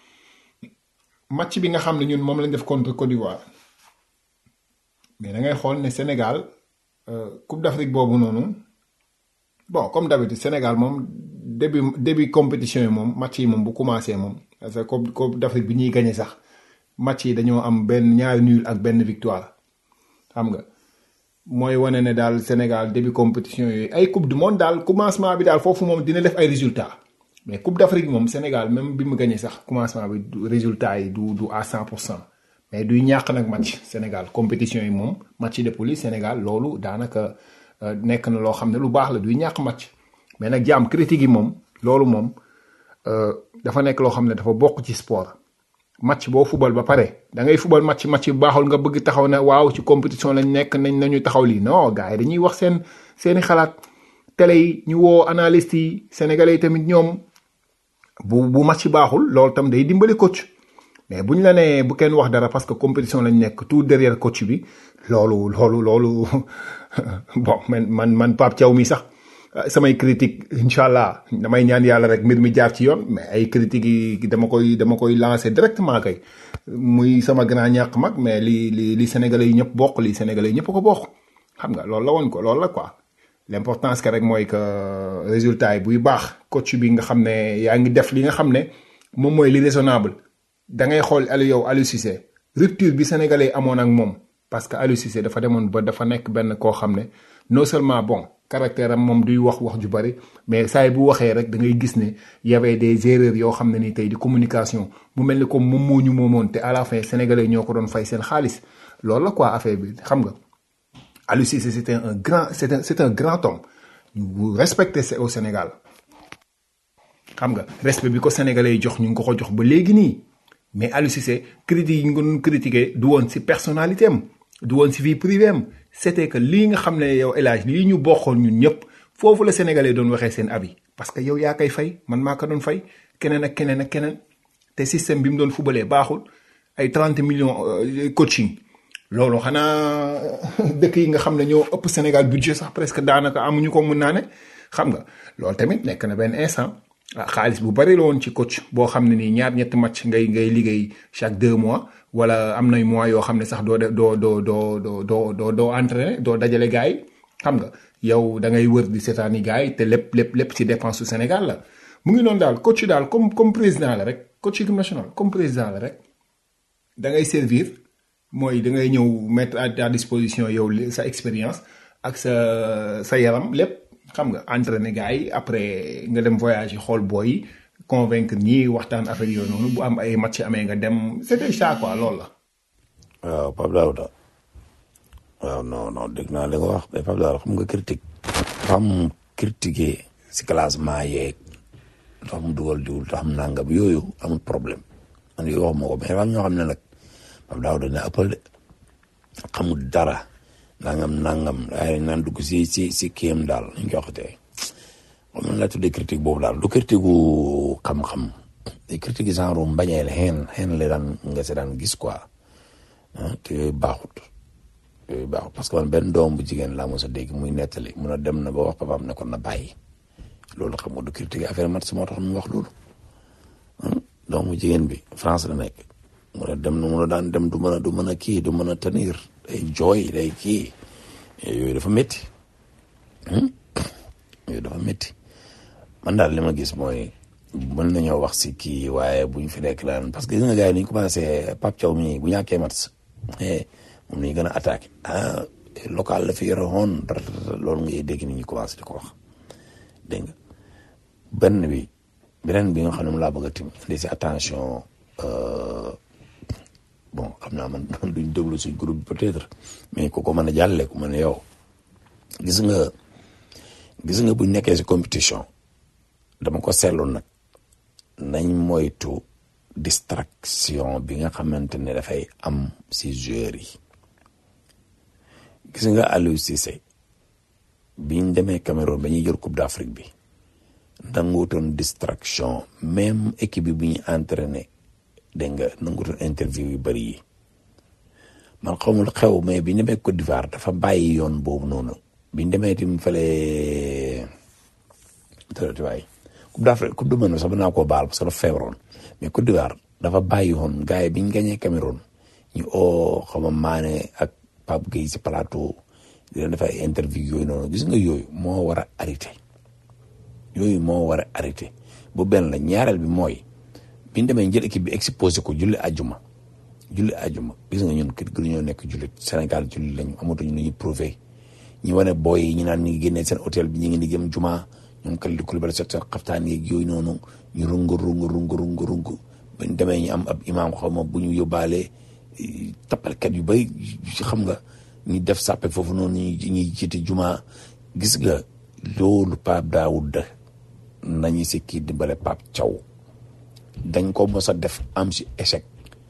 match bi nga xam ne ñun moom lañ def contre Côte d'Ivoire mais da ngay xool ne Sénégal Coupe d'Afrique boobu noonu bon comme d'habitude Sénégal moom début début compétition yi moom match yi moom bu commencé moom parce que Coupe Coupe d'Afrique bi ñuy gagné sax match yi dañoo am benn ñaari nul ak benn victoire xam nga mooy wane ne daal Sénégal début compétition yooyu ay coupe du monde daal commencement bi daal foofu moom dina def ay résultats mais Coupe d'Afrique moom Sénégal même bi mu gagné sax commencement bi résultats yi du du à cent pour cent mais duy ñàkk nag match Sénégal compétition yi moom match de poule Sénégal loolu daanaka nekk na loo xam ne lu baax la duy ñàkk match mais nag jaam critique yi moom loolu moom dafa nekk loo xam ne dafa bokk ci sport match boo fubal ba pare da ngay fubal match match bu baaxul nga bëgg taxaw ne waaw ci compétition lañ nekk nañ nañu taxaw lii non gars yi dañuy wax seen seeni xalaat télé yi ñu woo analystes yi sénégalais yi tamit ñoom bu bu match baaxul loolu tam day dimbali coach mais bu ñu la nee bu kenn wax dara parce que compétition lañ nekk tout derrière coach bi loolu loolu loolu bon man man man Pape Thiaw mi sax samay critique incha allah damay ñaan yàlla rek mbir mi jaar ci yoon mais ay critiques yi dama koy dama koy lancer directement kay muy sama grand ñàkk mag mais li li li sénégalais yi ñëpp bokk li sénégalais yi ñëpp ko bokk xam nga loolu la woon ko loolu la quoi l'importance que rek mooy que résultat yi buy baax coach bi nga xam ne yaa ngi def li nga xam ne moom mooy li raisonnable da ngay xool Aliou yow Aliou Cissé rupture bi sénégalais yi amoon ak moom parce que Aliou Cissé dafa demoon ba dafa nekk benn koo xam ne non seulement bon caractère am moom duy wax wax ju bari mais saa yi bu waxee rek da ngay gis ne y avait des erreurs yoo xam ne ni tey di communication mu mel ni comme moom moo ñu moomoon te à la fin sénégalais ñoo ko doon fay seen xaalis loolu la quoi affaire bi xam nga Aliou Cissé c'était un grand c'est un c'est un grand homme ñu respecté au Sénégal xam nga respect bi ko sénégalais yi jox ñu ngi ko ko jox ba léegi nii mais Aliou Cissé critique yi ñu ko doon critiqué du woon si personnalité am du woon si vie privée am c'était que lii nga xam ne yow El Hadj lii ñu bokkoon ñun ñëpp foofu la sénégalais doon waxee seen avis parce que yow yaa koy fay man maa ko doon fay keneen ak keneen ak keneen te système bi mu doon fubalee baaxul ay trente millions coaching loolu xanaa dëkk yi nga xam ne ñoo ëpp Sénégal budget sax presque daanaka amuñu ko mun naa ne xam nga loolu tamit nekk na benn instant xaalis bu bari la woon ci coach boo xam ne nii ñaar ñetti match ngay ngay liggéey chaque deux mois wala am nay mois yoo xam ne sax doo doo doo doo doo doo doo doo entraîner doo dajale gars yi xam nga yow da ngay wër di seetaani gars yi te lépp lépp lépp ci dépense su Sénégal la mu ngi noonu daal coach daal comme comme président la rek coach équipe nationale comme président la rek da ngay servir mooy da ngay ñëw mettre à ta disposition yow sa expérience ak sa sa yaram lépp xam nga entraîner gars yi après nga dem voyage yi xool booy yi convaincre ñii waxtaan affaire yooyu noonu bu am ay match amee nga dem c'était ça quoi loolu la. waaw Pape Daouda waaw non non dégg naa li nga wax mais Pape Daouda xam nga critique dafa am critiquer si classement yeeg dafa am dugal diwul dafa am nangam yooyu amul problème man yooyu wax ma ko mais dafa am ñoo xam ne nag Pape Daouda ne ëppal de xamul dara nangam nangam waaye naan dugg si si si kiyam daal ñu koy waxatee xam nga la tuddee critique boobu daal du critique gu xam-xam te critique genre mbañeel xeen xeen la daan nga si daan gis quoi ah te yooyu baaxut yooyu baaxut parce que man benn doom bu jigéen laa mos a dégg muy nettali mun a dem na ba wax papaam ne kon na bàyyi loolu xam nga du critique affaire mat si moo tax mu wax loolu doom bu jigéen bi France la nekk mun a dem na mun a daan dem du mën a du mën a kii du mën a tenir day jooy day kii yooyu dafa métti yooyu dafa métti man daal li ma gis mooy mën nañoo wax si kii waaye buñ fi nekk daan parce que gis nga gars yi ni ñu commencé Pape Thiaw mi bu ñàkkee match moom la ñu gën a attaqué ah local la fi yore woon loolu ngay dégg ni ñu commencé di ko wax dégg nga benn bi beneen bi nga xam ne mu laa bëgg a tim indi si attention bon xam naa man duñ déglu si groupe bi peut-être mais ku ko mën a jàlle ku mën a yow gis nga gis nga buñ nekkee si compétition dama ko seetlu nag nañ moytu distraction bi nga xamante ne dafay am si joueurs yi gis nga Aliou Cissé biñ demee Cameroun ba ñuy jël Coupe d'Afrique bi nanguutoon distraction même équipe bi bu ñu entraîné dégg nga nanguutoon interview yu bëri yi man xamul xew mais biñ demee Côte d'Ivoire dafa bàyyi yoon boobu noonu biñ demee tim fële tëratiwaay Coupe d'Afrique Coupe du Monde sax mën naa koo baal parce que dafa feebaroon mais Côte d'Ivoire dafa bàyyi woon gars yi biñ gañee Cameroun ñu oo xama Mané ak Pape Gueye si plateau di leen def ay interview yooyu noonu gis nga yooyu moo war a arrêté yooyu moo war a arrêté bu benn la ñaareel bi mooy biñ demee jël équipe bi exposé ko julli ajuma julli ajuma gis nga ñun kër gi ñoo nekk jullit Sénégal julli lañu amatuñu lu ñuy prouvé ñi wane booy yi ñu naan ñu ngi génnee seen hôtel bi ñu ngi ni jëm juma ñoom Kalidou Koulibaly seen xaftaan yeeg yooyu noonu ñu rungu rungu rungu rungu rungu bañ demee ñu am ab imaam xaw ma bu ñu yóbbaalee tappalkat yu bay xam nga ñu def sàppe foofu noonu ñuy ñuy jiite juma gis nga loolu Pape Daouda nañu si kii dimbale Pape Thiaw dañ ko mos a def am si échec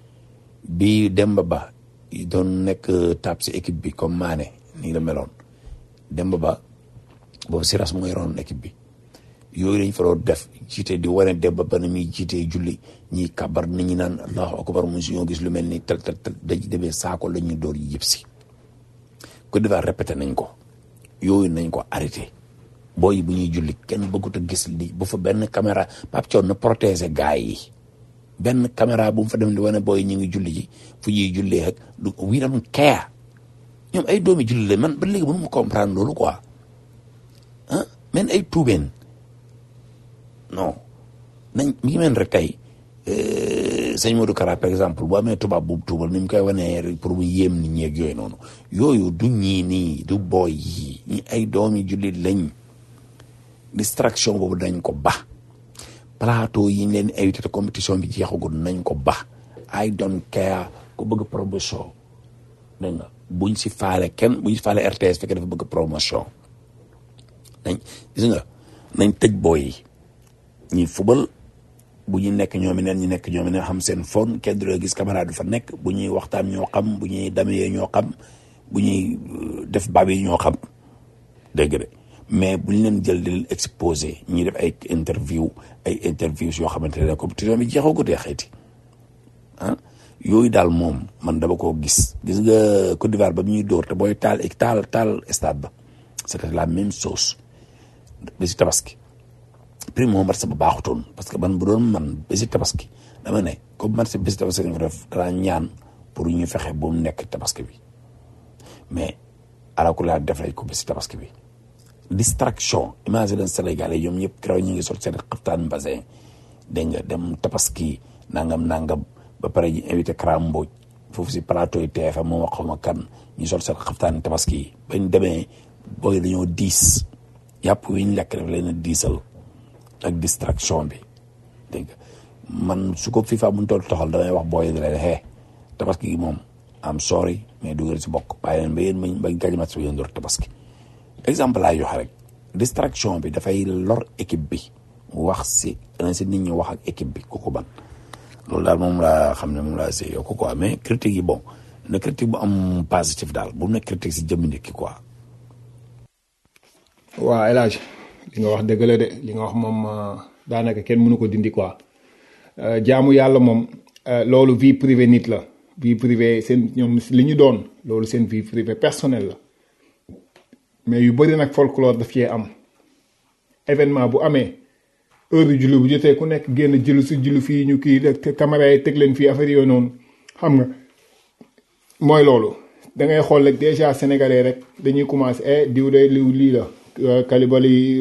bi Demba Ba doon nekk tab si équipe bi comme Mané nii la meloon Demba Ba boobu Siras mooy yoroon équipe bi yooyu lañ fa doon def jiite di wane Demba Ba na muy jiitee julli ñiy kabar nit ñi naan allahu akbar mu si ñoo gis lu mel ni tel tel tel dañ demee saako la ñu door yëpp si Côte d'Ivoire répété nañ ko yooyu nañ ko arrêté booy bu ñuy julli kenn bëggut a gis li bu fa benn caméra Pape Thiaw na protéger gars yi benn caméra bu mu fa dem di wane booy ñu ngi julli ji fu ñuy jullee ak du we don't care ñoom ay doomi julli la man ba léegi mënu ma comprendre loolu quoi ah men ay tuubeen non nañ mi ngi mel rek tey sëñ Modou Kara par exemple bu amee tubaab bu tuubal ni mu koy wanee pour mu yéem nit ñeeg yooyu noonu yooyu du ñii nii du booy yi ñi ay doomi julli lañ distraction boobu dañ ko ba plateau yi ñu leen invité te compétition bi jeexagul nañ ko ba I don't care ku bëgg promotion dégg nga buñ si faale kenn buñ si faale R T S fekk dafa bëgg promotion nañ gis nga nañ tëj booy yi ñi fubal bu ñu nekk ñoom neen ñu nekk ñoom neen xam seen phone kenn du la gis camarade du fa nekk bu ñuy waxtaan ñoo xam bu ñuy damee ñoo xam bu ñuy def bab yi ñoo xam dégg de mais bu ñu leen jël di leen exposé ñuy def ay interview ay interviews yoo xamante ne compétition bi jeexoo ko dee xeeti ah yooyu daal moom man dama koo gis gis nga Côte d'Ivoire ba ñuy dóor te booy taal taal taal stade ba c'était la même chose ba si tabaski prix moom marché ba baaxutoon parce que man bu doon man ba si tabaski dama ne comme marché ba si tabaski nga def danaa ñaan pour ñu fexe bu mu nekk tabaski bi mais alakulaa def nañ ko ba si tabaski bi distraction imagine Sénégalais ñoom ñëpp keroog ñu ngi sol seen xaftaan basin dégg nga dem tabaski nangam nangam ba pare ñu invité Kram Mbodj foofu si plateau yi T F M moom xaw ma kan ñu sol seen xaftaan tabaski yi bañ demee booy dañoo diis yàpp wi ñu lekk def leen a diisal ak distraction bi dégg nga man su ko FIFA mun toll toxal damay wax booy di leen xee tabaski gi moom am sorry mais dugal si bokk bàyyi leen ba yéen bañ bañ gañ mat si yéen door tabaski exemple laay joxe rek distraction bi dafay lor équipe bi mu wax si na si nit ñi wax ak équipe bi ku ko ban loolu daal moom laa xam ne moom laa see yow ko quoi mais critique yi bon na critique bu am positif daal bu nekk critique si jëmmi nit ki quoi. waaw El Hadj li nga wax dëgg la de li nga wax moom daanaka kenn mënu ko dindi quoi jaamu yàlla moom loolu vie privée nit la vie privée seen ñoom li ñu doon loolu seen vie privée personnelle la mais yu bëri nag folklore daf cee am événement bu amee heure julli bu jotee ku nekk génn julli si julli fii ñu kii rek caméra yi teg leen fii affaire yooyu noonu xam nga mooy loolu da ngay xool rek déjà sénégalais rek dañuy commencé eh diw de liw lii la Kalibali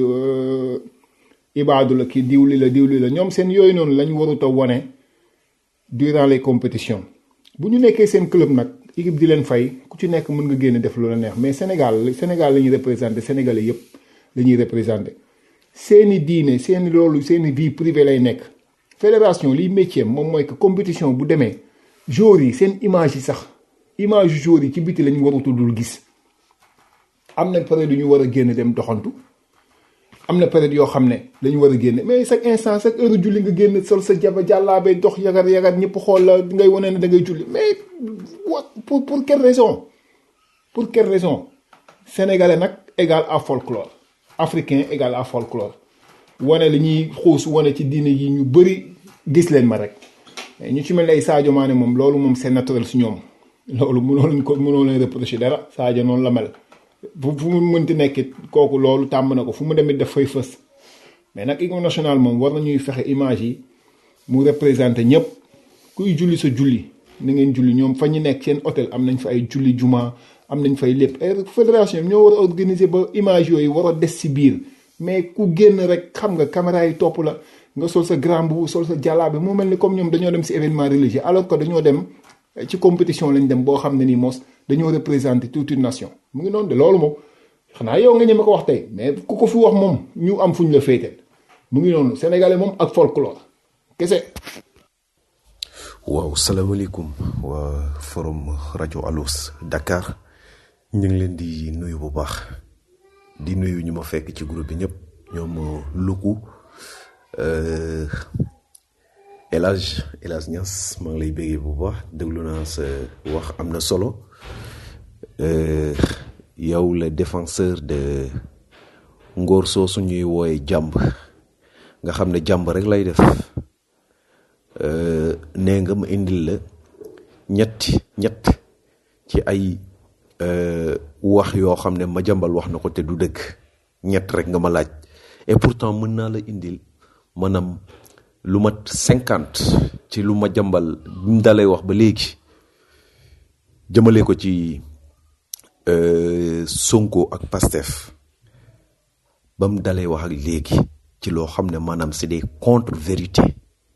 Ibadou la kii diw lii la diw lii la ñoom seen yooyu noonu lañ warut a wone durant les compétitions bu ñu nekkee seen club nag équipe di leen fay ku ci nekk mën nga génn def lu la neex mais Sénégal Sénégal la ñuy représenté Sénégalais yëpp la ñuy représenté seeni diine seeni loolu seeni vie privée lay nekk fédération liy métier moom mooy que compétition bu demee joueurs yi seen image yi sax image yu joueurs yi ci biti lañ warutul dul gis am na période yu ñu war a génn dem doxantu am na période yoo xam ne dañu war a génn mais chaque instant chaque heure julli nga génn sol sa jaba jàllaabe dox yagar yagar ñëpp xool la ngay wane ne da ngay julli mais pour pour quelle raison pour quelle raison sénégalais nag égal à folklore africain égal à folklore wane li ñuy xuus wane ci diine yi ñu bëri gis leen ma rek ñu ci mel ne ay Sadio Mané moom loolu moom c'est naturel si ñoom loolu mënoo leen ko mënoo leen reprocher dara Sadio noonu la mel fu fu mu mënti nekkit kooku loolu tàmm na ko fu mu demit daf fay fës mais nag équipe nationale moom war nañuy fexe image yi mu représenté ñëpp kuy julli sa julli na ngeen julli ñoom fa ñu nekk seen hôtel am nañ fa ay julli juma am nañ fay lépp ay fédération ñoo war a organiser ba image yooyu war a des si biir mais ku génn rek xam nga caméra yi topp la nga sol sa grand boubou sol sa jàllaabe moo mel ni comme ñoom dañoo dem si événement religieux alors que dañoo dem ci compétition lañ dem boo xam ne nii mos dañoo représenter toute une nation mu ngi noonu de loolu moom xanaa yow nga ñeme ko wax tey mais ku ko fi wax moom ñu am fuñ la féeteel mu ngi noonu sénégalais moom ak folklore kese. waaw salaamaaleykum waa forum rajo Allos Dakar ñu ngi leen di nuyu bu baax di nuyu ñu ma fekk ci groupe bi ñëpp ñoom Luku El Hadj El Hadj Niass maa ngi lay béggee bu baax déglu naa sa wax am na solo yow le défenseur de ngóor soosu ñuy wooye jàmb nga xam ne jàmb rek lay def nee nga ma indil la ñetti ñett ci ay wax yoo xam ne ma jàmbal wax na ko te du dëgg ñett rek nga ma laaj et pourtant mën naa la indil maanaam lu mat cinquante ci lu ma jàmbal mu dalay wax ba léegi jëmale ko ci Sonko ak Pastef ba mu dalay wax ak léegi ci loo xam ne maanaam c'est des contre-vérités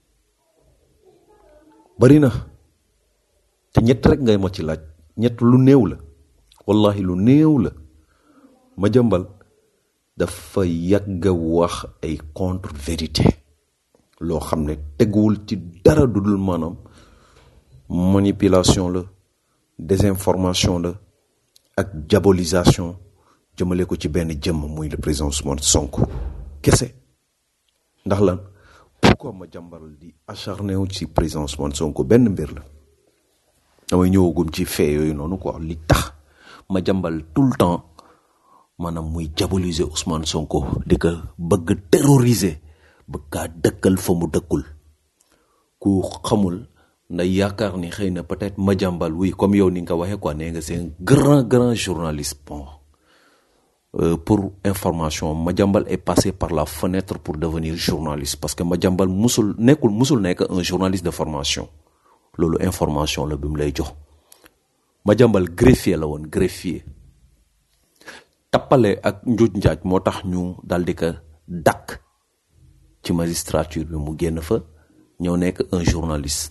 bari na te ñett rek ngay ma ci laaj ñett lu néew la wallahi lu néew la ma jàmbal dafa yàgg a wax ay contre-vérités loo xam ne teguwul ci dara du dul maanaam manipulation la désinformation la ak diabolisation jëmale ko ci benn jëmm muy le président Ousmane Sonko kese. ndax lan pourquoi ma jàmbaral di acharné wu ci président Ousmane Sonko benn mbir la damay ñëwagum ci fee yooyu noonu quoi li tax ma jàmbal tout le temps maanaam muy diaboliser Ousmane Sonko di ko bëgg terroriser bëgg kaa dëkkal fa mu dëkkul ku xamul nda yaakaar ni xëy na peut-être ma jàmbal oui comme yow ni nga ko waxee quoi nee nga c'est un grand grand journaliste bon euh, pour information Madiambal est passé par la fenêtre pour devenir journaliste parce que Madiambal musul nekkul musul nekk un journaliste de formation loolu information la bi mu lay jox Madiambal greffier la woon greffier tappale ak njuuj njaaj moo tax ñu daal di ko dakk ci magistrature bi mu génn fa ñëw nekk un journaliste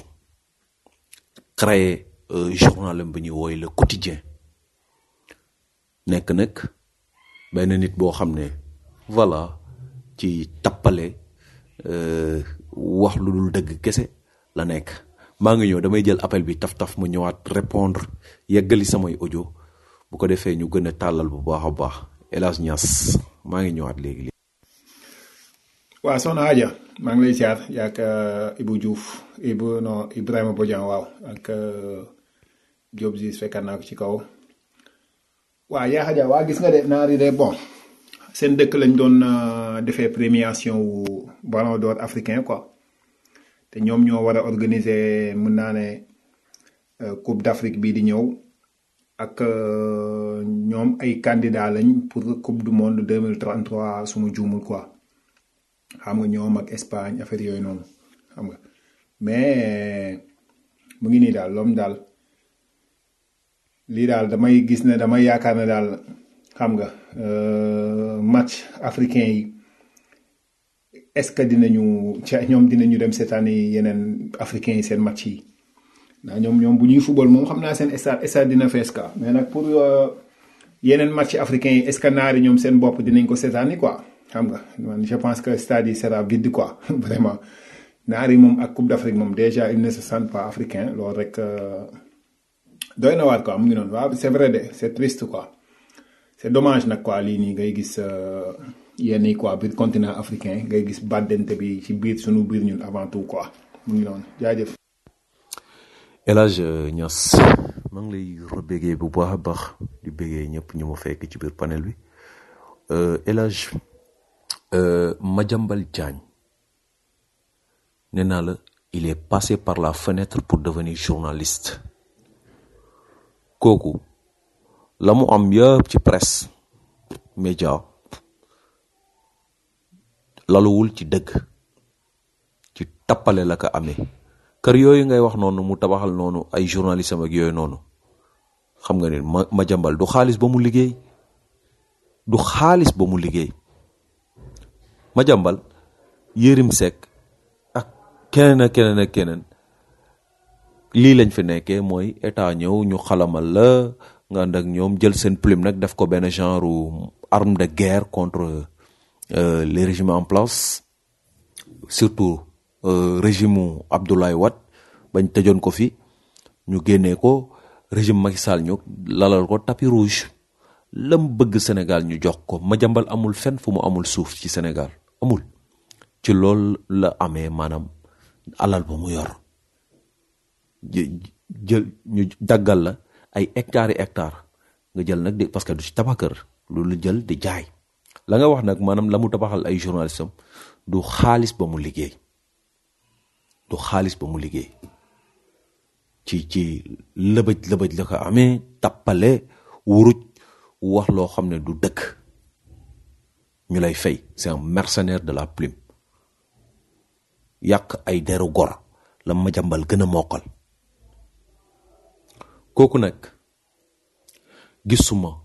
créé euh, journalam bi ñuy wooy le quotidien nekk nag benn nit boo xam ne voilà ci tappale euh, wax lu dul dëgg kese la nekk. maa ngi ñëw damay jël appel bi taf taf mu ñëwaat répondre yeggali samay audio bu ko defee ñu gën a tàllal bu baax a baax El Hadj Niass maa ngi ñëwaat léegi. waaw soxna Adja maa ngi lay siyaar yaak Ibou Diouf Ibou non Ibrahima Bodian waaw ak Diop Ziz fekkaat naa ko ci kaw. waaw yaa Adja waa gis nga de naar yi de bon seen dëkk lañ doon defee premiation wu ballon d'or africain quoi. te ñoom ñoo war a organiser mën naa ne Coupe d'Afrique bii di ñëw ak ñoom ay candidats lañ pour Coupe du monde deux mille trente-trois su ma juumul quoi xam nga ñoom ak Espagne affaire yooyu noonu xam nga mais mu ngi nii daal loom daal lii daal damay gis ne damay yaakaar ne daal xam nga match africain yi. est-ce que dinañu ca ñoom dinañu dem seetaani yeneen africains yi seen match yi ndax ñoom ñoom bu ñuy football moom xam naa seen stade stade dina fees ka mais nag pour yeneen match africains yi est-ce que naari ñoom seen bopp dinañ ko seetaani quoi xam nga man je pense que stade yi sera vide quoi vraiment naari moom ak Coupe d'Afrique moom déjà ils ne se sentent pas africains loolu rek doy na waat quoi mu ngi noonu waaw c'est vrai de c'est triste quoi c'est dommage nag quoi lii nii ngay gis. yenn yi quoi biir continent africain ngay gis bàddente bi ci biir sunu biir ñun avant tout quoi mu ngi noonu jaajëf. El Hadj Niass maa ngi lay rebéggee bu baax a baax di béggee ñëpp ñu ma fekk ci biir panel bi El Hadj Madiambal Diagne nee naa la il est passé par la fenêtre pour devenir journaliste kooku la mu am yëpp ci presse média laluwul ci dëgg ci tappale la ko amee kër yooyu ngay wax noonu mu tabaxal noonu ay journaliste am ak yooyu noonu xam nga ne ma Madiambal du xaalis ba mu liggéey du xaalis ba mu liggéey Madiambal Yérim Seck ak keneen ak keneen ak keneen lii lañ fi nekkee mooy état ñëw ñu xalamal la nga ànd ak ñoom jël seen plume nag def ko benn genre arme de guerre contre Euh, les régimes en place surtout euh, régime Abdoulaye Wade bañ tëjoon ko fi ñu génnee ko régime Macky Sall ñu lalal ko tapis rouge lam bëgg Sénégal ñu jox ko Madiambal amul fenn fu mu amul suuf ci Sénégal amul ci loolu la amee maanaam alal ba mu yor jël ñu daggal la ay hectares yi hectares nga jël nag di parce que du ci tabax kër loolu jël di jaay. la nga wax nag maanaam la mu tabaxal ay journalistes am du xaalis ba mu liggéey du xaalis ba mu liggéey ci ci lëbëj lëbëj la ko amee tappale wuruj wax loo xam ne du dëkk ñu lay fay c'est un mercenaire de la plume yàq ay deru gor la Madiambal gën a mokkal kooku nag gisuma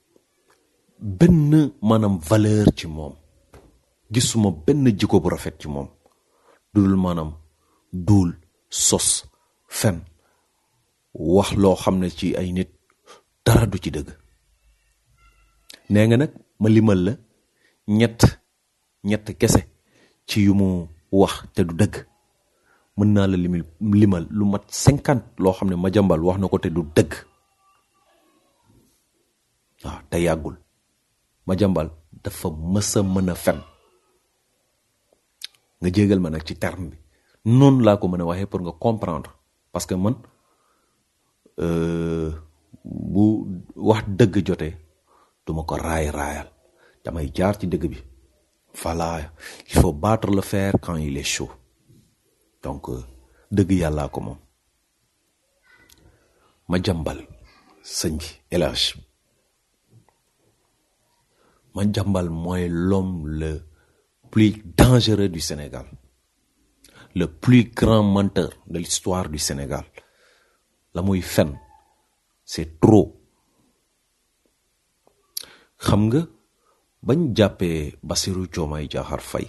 benn maanaam valeur ci moom gisuma benn jikko bu rafet ci moom dudul maanaam duul sos fen wax loo xam ne ci ay nit dara du ci dëgg nee nga nag ma limal la ñett ñett kese ci yu mu wax te du dëgg mën naa la limil limal lu mat cinquante loo xam ne Madiambal wax na ko te du dëgg te yàggul Madiambal dafa mës a mën a fen nga jégal ma nag ci terme bi noonu laa ko mën a waxee pour nga comprendre parce que man bu wax dëgg jotee duma ko raay raayal damay jaar ci dëgg bi voilà il faut battre le fer quand il est chaud donc dëgg yàllaa ko moom Madiambal sëñ bi El Hadj Madiambal mooy l'homme le plus dangereux du Sénégal le plus grand menteur de l'histoire du Sénégal la muy fen c'est trop xam nga bañ jàppee Bassirou Diomaye Diakhar Faye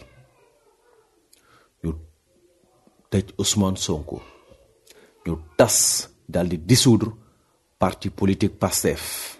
ñu tëj Ousmane Sonko ñu tas daal di dissoudre parti politique Pastef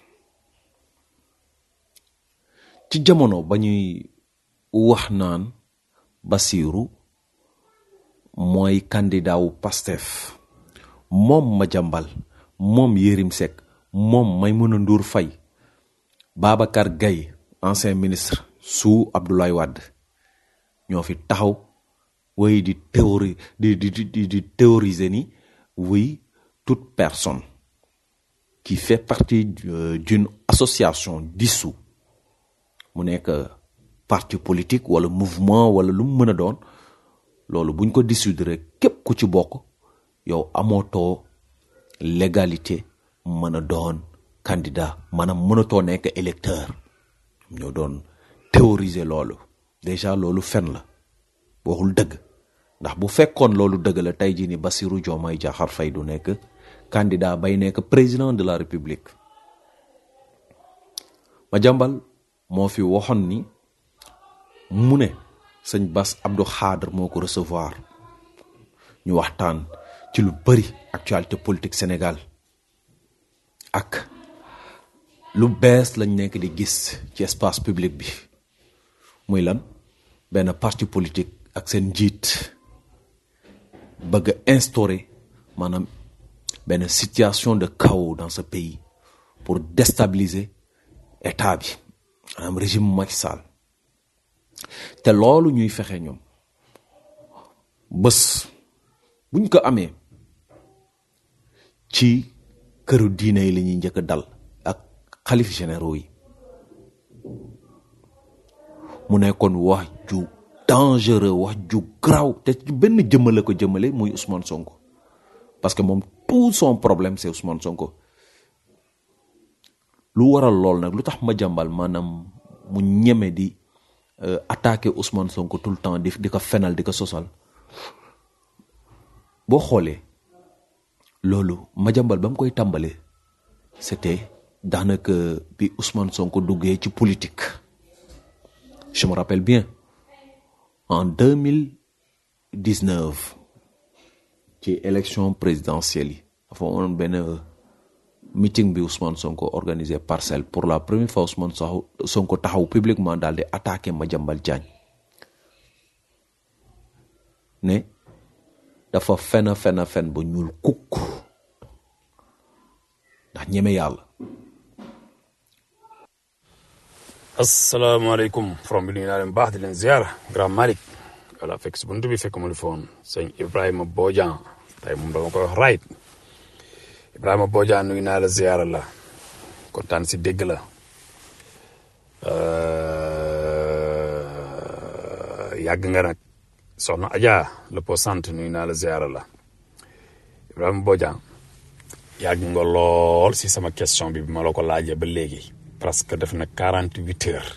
ci jamono ba ñuy wax naan Bassirou mooy candidat wu Pastef moom Madiambal moom Yérim Seck moom Maïmouna Ndour Faye Babacar Gaye ancien ministre sous Abdoulaye Wade ñoo fi taxaw way di théorie di di di di théoriser ni oui toute personne qui fait partie d'une association dissoute mu nekk parti politique wala mouvement wala lu mu mën a doon loolu buñ ko dissoudre képp ku ci bokk yow amootoo légalité mën a doon candidat maanaam mënatoo nekk électeur ñoo doon théoriser loolu déjà loolu fen la waxul dëgg ndax bu fekkoon loolu dëgg la tey jii ni Bassirou Diomaye Diakhar Faye du nekk candidat bay nekk président de la République Madiambal moo fi waxoon ni mu ne sëñ Bass Abdou Khadre moo ko recevoir ñu waxtaan ci lu bari actualité politique Sénégal ak lu bees lañ nekk di gis ci espace public bi muy lan benn parti politique ak seen njiit bëgg a instaurer maanaam benn situation de chaos dans ce pays pour déstabiliser état bi maanaam régime Macky Sall te loolu ñuy fexe ñoom bés buñ ko amee ci këru diine yi la ñuy njëkk a dal ak xalif généraux yi mu nekkoon wax ju dangereux wax ju graw te ci benn jëmale ko jëmale muy Ousmane Sonko parce que moom tout son problème c'est Ousmane Sonko lu waral lool nag lu tax Madiambal maanaam mu ñeme di euh, attaquer Ousmane Sonko tout le temps di di ko fenal di ko sosal boo xoolee loolu Madiambal ba mu koy tàmbalee c'était daanaka bi Ousmane Sonko duggee ci politique je me rappelle bien en deux mille dix-neuf ci élection présidentielle yi dafa woon benn meeting bi Ousmane Sonko organisé Parcelles pour la première fois Ousmane Sonko taxaw publiquement daal di attaqué Madiambal Diagne ne dafa fen fen fen ba ñuul kukk ndax ñeme yàlla. asalaamaaleykum from bi nuyu naa leen baax di leen ziar Grand Malick voilà fekk si buntu bi fekk mu li foon sëñ Ibrahima Bodian tey moom dama koy wax right Ibrahima Bodian nuyu naa la ziar la kontaan si dégg la yàgg nga nag soxna Adja le po sant nuyu naa la ziar la Ibrahima Bodian yàgg nga lool si sama question bi bi ma la ko laajee ba léegi presque def na quarante huit heures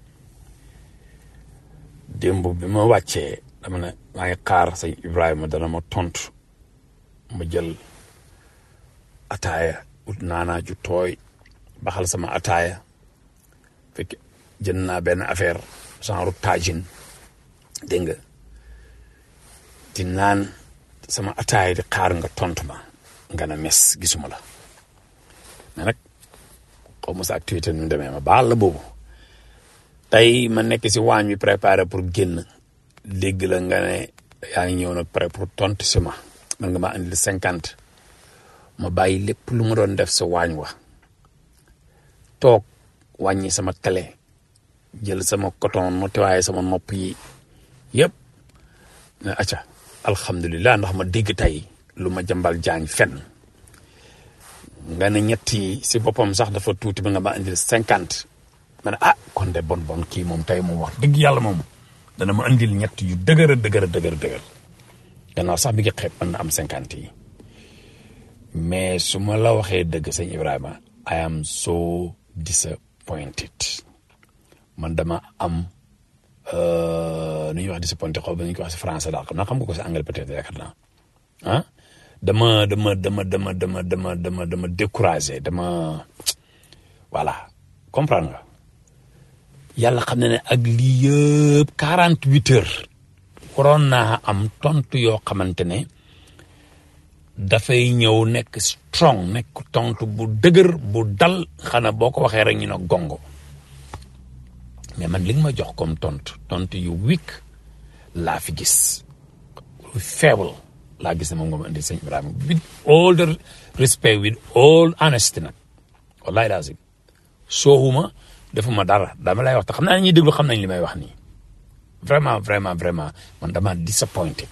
démb bi ma wàccee dama ne maa ngi xaar sëñ Ibrahima dana ma tontu ma jël ataaya ut naanaa ju tooy baxal sama ataaya fekk jënd naa benn affaire genre tajine dégg nga di naan sama ataaya di xaar nga tontu ma nga na mes gisuma la mais nag xaw ma sa activité nu demee ma baal la boobu tey ma nekk si waañ wi préparé pour génn dégg la nga ne yaa ngi ñëw nag prêt pour tontu si ma man nga ma andil cinquante ma bàyyi lépp lu ma doon def sa waañ wa toog wàññi sama télé jël sama coton nettoyé sama nopp yi yëpp ne acca alhamdulilah ndax ma dégg tey lu ma jambal jaañ fenn nga ne ñetti si boppam sax dafa tuuti ba nga ma indil cinquante ma ne ah kon de bon bon kii moom tey moom wax dëgg yàlla moom dana ma indil ñett yu dëgër a dëgër a dëgër dëgër gannaaw sax mi ngi xeeb mën na am cinquante yi mais su ma la waxee dëgg sëñ Ibrahima I am so disappointed man dama am nu ñuy wax disappointed xaw ba nu ñu ko wax si français daal xam naa xam nga ko si anglais peut-être yaakaar naa ah dama dama dama dama dama dama dama dama découragé dama voilà comprendre nga yàlla xam ne ne ak lii yëpp quarante huit heures waroon naa am tontu yoo xamante ne dafay ñëw nekk strong nekk tontu bu dëgër bu dal xanaa boo ko waxee rek ñu ne gongo mais man li nga ma jox comme tontu tontu yu weak laa fi gis lu faible laa gis ne moom nga ma indi sëñ Ibrahima with all the respect with all honesty nag wallahi lazim soohuma defuma dara dama lay wax te xam naa ñuy déglu xam nañ li may wax nii vraiment vraiment vraiment man dama disappointed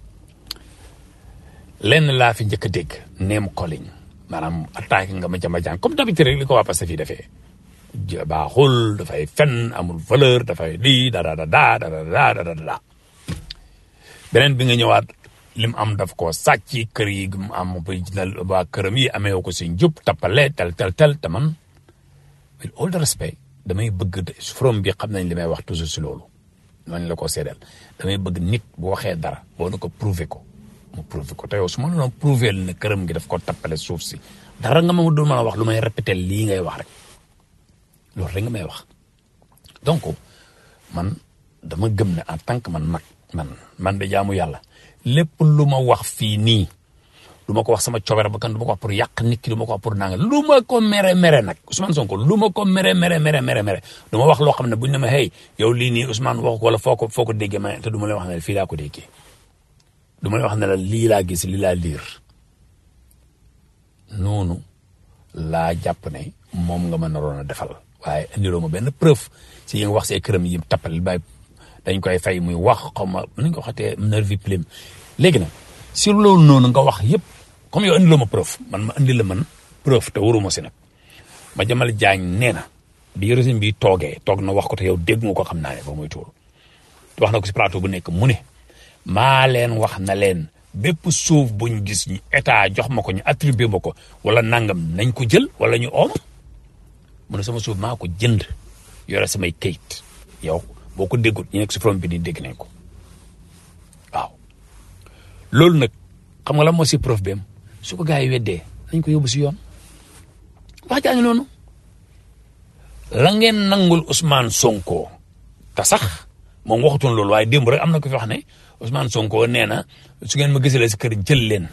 lenn laa fi njëkk a dégg name calling maanaam attaque nga ma jamba jàng comme d'habitude rek li ko waa Pastef fii defee baaxul dafay fen amul valeur dafay lii da da da da da da da da beneen bi nga ñëwaat lim am daf ko sàcc kër yi mu am ba waa këram yi amee ko si njub tappale tel tel tel te man with all the respect damay bëgg from bi xam nañ li may wax toujours si loolu man la ko seedeel damay bëgg nit bu waxee dara boo na ko prouver ko mu prouver ko te yow su ma la doon prouver ne këram gi daf ko tappale suuf si dara nga ma doon mën a wax lu may répéter lii ngay wax rek loolu rek nga may wax donc man dama gëm ne en tant que man mag man man de jaamu yàlla lépp lu ma wax fii nii du ma ko wax sama coobere ba kan du ma ko wax pour yàq nit ki du ma ko wax pour nanga lu ma ko mere mere nag Ousmane Sonko lu ma ko mere mere mere mere mere du ma wax loo xam ne buñ ne ma hey yow lii nii Ousmane wax ko wala foo ko foo ko déggee ma te du ma lay wax ne fii laa ko déggee du ma lay wax ne la lii laa gis lii laa liir noonu laa jàpp ne moom nga ma naroon a defal waaye indiloo ma benn preuve si yi nga wax see këram yi tappal bay dañ koy fay muy wax xaw ma nu ñu ko waxatee nervi plume léegi nag sur loolu noonu nga wax yëpp comme yow indiloo ma preuve man ma indi la man preuve te waruma si nag ma jamal jaañ nee na bi régime bi toogee toog na wax ko te yow dégg nga ko xam naa ne ba muy tuur wax na ko si plateau bu nekk mu ne maa leen wax na leen bépp suuf buñ gis ñu état jox ma ko ñu attribué ma ko wala nangam nañ ko jël wala ñu oom mu ne sama suuf maa ko jënd yore samay kayit yow boo ko déggut ñu nekk si from bi di dégg nañ ko waaw loolu nag xam nga la moo si preuve bi am su ko gars yi weddee nañ ko yóbbu si yoon wax jaa ngi noonu la ngeen nangul Ousmane Sonko te sax moom waxutoon loolu waaye démb rek am na ko fi wax ne Ousmane Sonko nee na su ngeen ma gisalee si kër jël leen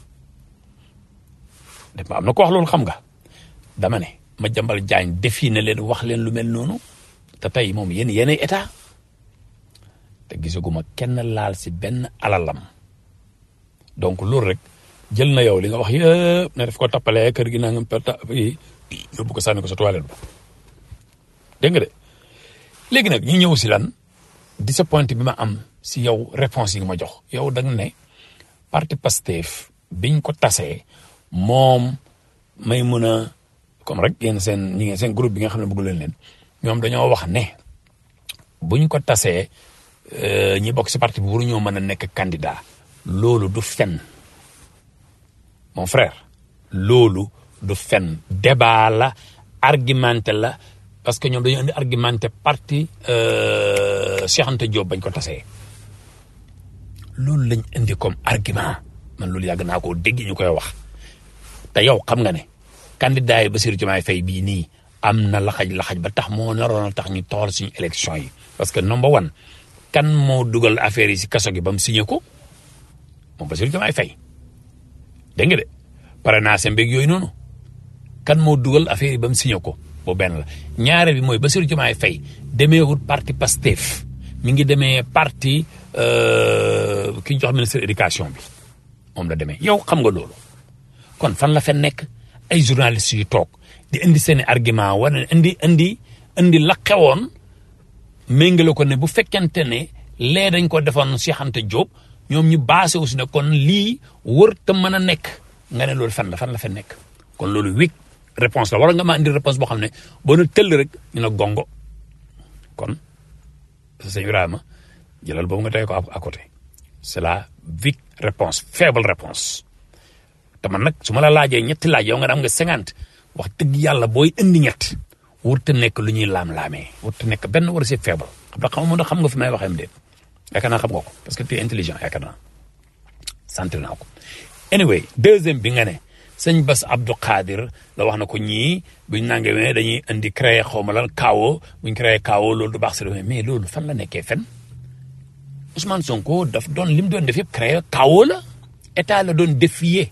def am na ko wax loolu xam nga dama ne ma jambal jaañ defi na leen wax leen lu mel noonu te tey moom yéen yéenay état te gisaguma kenn laal si benn alalam donc loolu rek jël na yow li nga wax yëpp ne daf ko tappalee kër gi naa nga perta yóbbu ko sànni ko sa toilette ba dégg nga de léegi nag ñu ñëw si lan disappointé bi ma am si yow réponse yi nga ma jox yow da nga ne parti Pastef biñ ko tasee moom may mën a comme rek yéen seen ñi ngeen seen groupe bi nga xam ne bëggu leen leen ñoom dañoo wax ne buñ ko tasee ñi bokk si parti bi waruñoo mën a nekk candidat loolu du fen mon frère loolu du fen débat la argumenté la parce que ñoom dañoo indi argumenté parti Cheikh Anta Diop bañ ko tasee loolu lañ indi comme argument man loolu yàgg naa koo dégg ñu koy wax te yow xam nga ne candidat yi Bassirou Diomaye Faye bii nii am na laxaj laxaj ba tax moo naroon a tax ñu toxal suñu élection yi parce que number one kan moo dugal affaire yi si kaso gi ba mu signé ko moom Bassirou Diomaye Faye dégg nga de pare naa seen mbéeg yooyu noonu kan moo dugal affaire yi ba mu signé ko boobu benn la ñaare bi mooy Bassirou Diomaye Faye demeewul parti Pastef mi ngi demee parti ki ñu jox ministre éducation bi moom la demee yow xam nga loolu kon fan la fen nekk ay journalistes yu toog di indi seeni argument wala indi indi indi la xewoon méngale ko ne bu fekkente ne lee dañ ko defoon Cheikh Anta Diop ñoom ñu basé aussi ne kon lii wër te mën a nekk nga ne loolu fan la fan la fa nekk kon loolu weak réponse la war nga ma indi réponse boo xam ne boo na tëll rek ñu ne gongo kon sëñ Ibrahima jëlal boobu nga tey ko à côté c'est la weak réponse faible réponse te man nag su ma la laajee ñetti laaj yow nga am nga cinquante wax dëgg yàlla booy indi ñett wurte nekk lu ñuy laam-laamee wurte nekk benn war a si faible xam nga xam nga xam nga fi may waxee déet yaakaar naa xam nga ko parce que tu es intelligent yaakaar naa sant naa ko anyway deuxième bi nga ne sëñ Bass Abdou Khadir la wax na ko ñii buñ nangemee dañuy indi créer xaw ma lan kawo buñ créer kawo loolu du baax si demee mais loolu fan la nekkee fen Ousmane Sonko daf doon lim doon def yëpp créer kawo la état la doon défier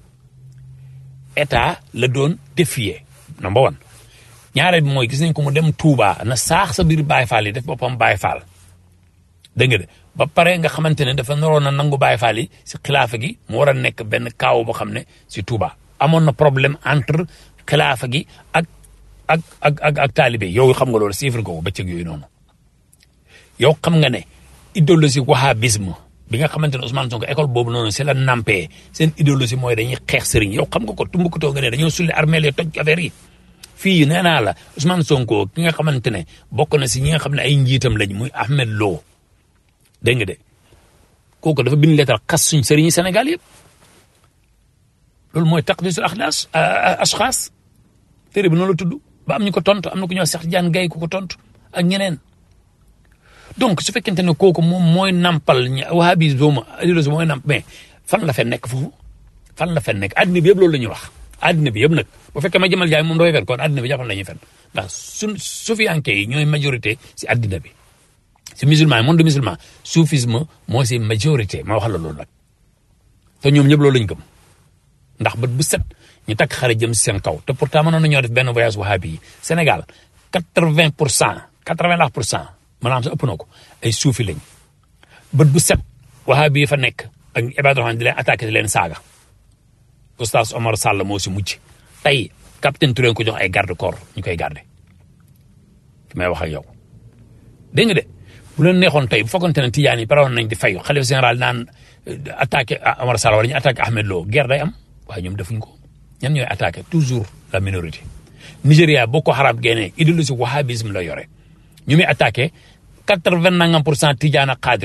état la doon défier number one ñaareel bi mooy gis nañ ko mu dem Touba na saax sa biir Baye Fall yi def boppam Baye Fall dégg nga de ba pare nga xamante ne dafa naroon na nangu Baye Fall yi si xilaafa gi mu war a nekk benn kaaw boo xam ne si Touba amoon na problème entre xilaafa gi ak ak ak ak ak taalibe yow xam nga loolu chiffre ko bëccëg yooyu noonu yow xam nga ne idéologie wahhabisme bi nga xamante ne Ousmane Sonko école boobu noonu c'est la nampé seen idéologie mooy dañuy xeex sëriñ yow xam nga ko tumbukutoo nga ne dañoo sulli armeel yi toj affaire yi fii nee naa la Ousmane Sonko ki nga xamante ne bokk na si ñi nga xam ne ay njiitam lañ muy Ahmed Lo dégg nga de kooku dafa bind lettre xas suñ sëriñi Sénégal yëpp loolu mooy taqdisul axlaas ashxaas téere bi noonu la tudd ba am ñu ko tontu am na ku ñëw Cheikh Tidiane Gaye ku ko tontu ak ñeneen donc su fekkente ne kooku moom mooy nampal wahabis boobu idéologie mooy namp mais fan la fe nekk foofu fan la fe nekk addina bi yëpp loolu la ñuy wax addina bi yëpp nag bu fekkee ma jëmal jaay moom dooy fen kon addina bi jàppal nañuy fen ndax suñ sufiyanke yi ñooy majorité si addina bi si musulman yi monde musulman soufisme moo si majorité ma wax la loolu nag te ñoom ñëpp loolu lañ gëm ndax bët bu set ñu takk xare jëm si seen kaw te pourtant mënoon nañoo def benn voyage wahabi yi Sénégal quatre-vingt pour cent quatre-vingt pour cent maanaam sa ëpp na ko ay suufi lañ bët bu set wahabi yi fa nekk ak Ibaadu Rahmaan di leen attaqué di leen saaga oustaz Omar Sall moo si mujj tey capitaine Touré ko jox ay garde corps ñu koy garder fi may wax ak yow dégg nga de bu leen neexoon tey bu fekkoon ne Tijaan yi pare woon nañ di fayu xalifa général naan attaqué Omar Sall wala ñu attaqué Ahmed Lo guerre day am waaye ñoom defuñ ko ñan ñooy attaqué toujours la minorité Nigéria Boko Haram génnee idéologie wahhabisme la yore ñu muy attaqué quatre-vingt nangam pour cent Tijaan ak Xaadir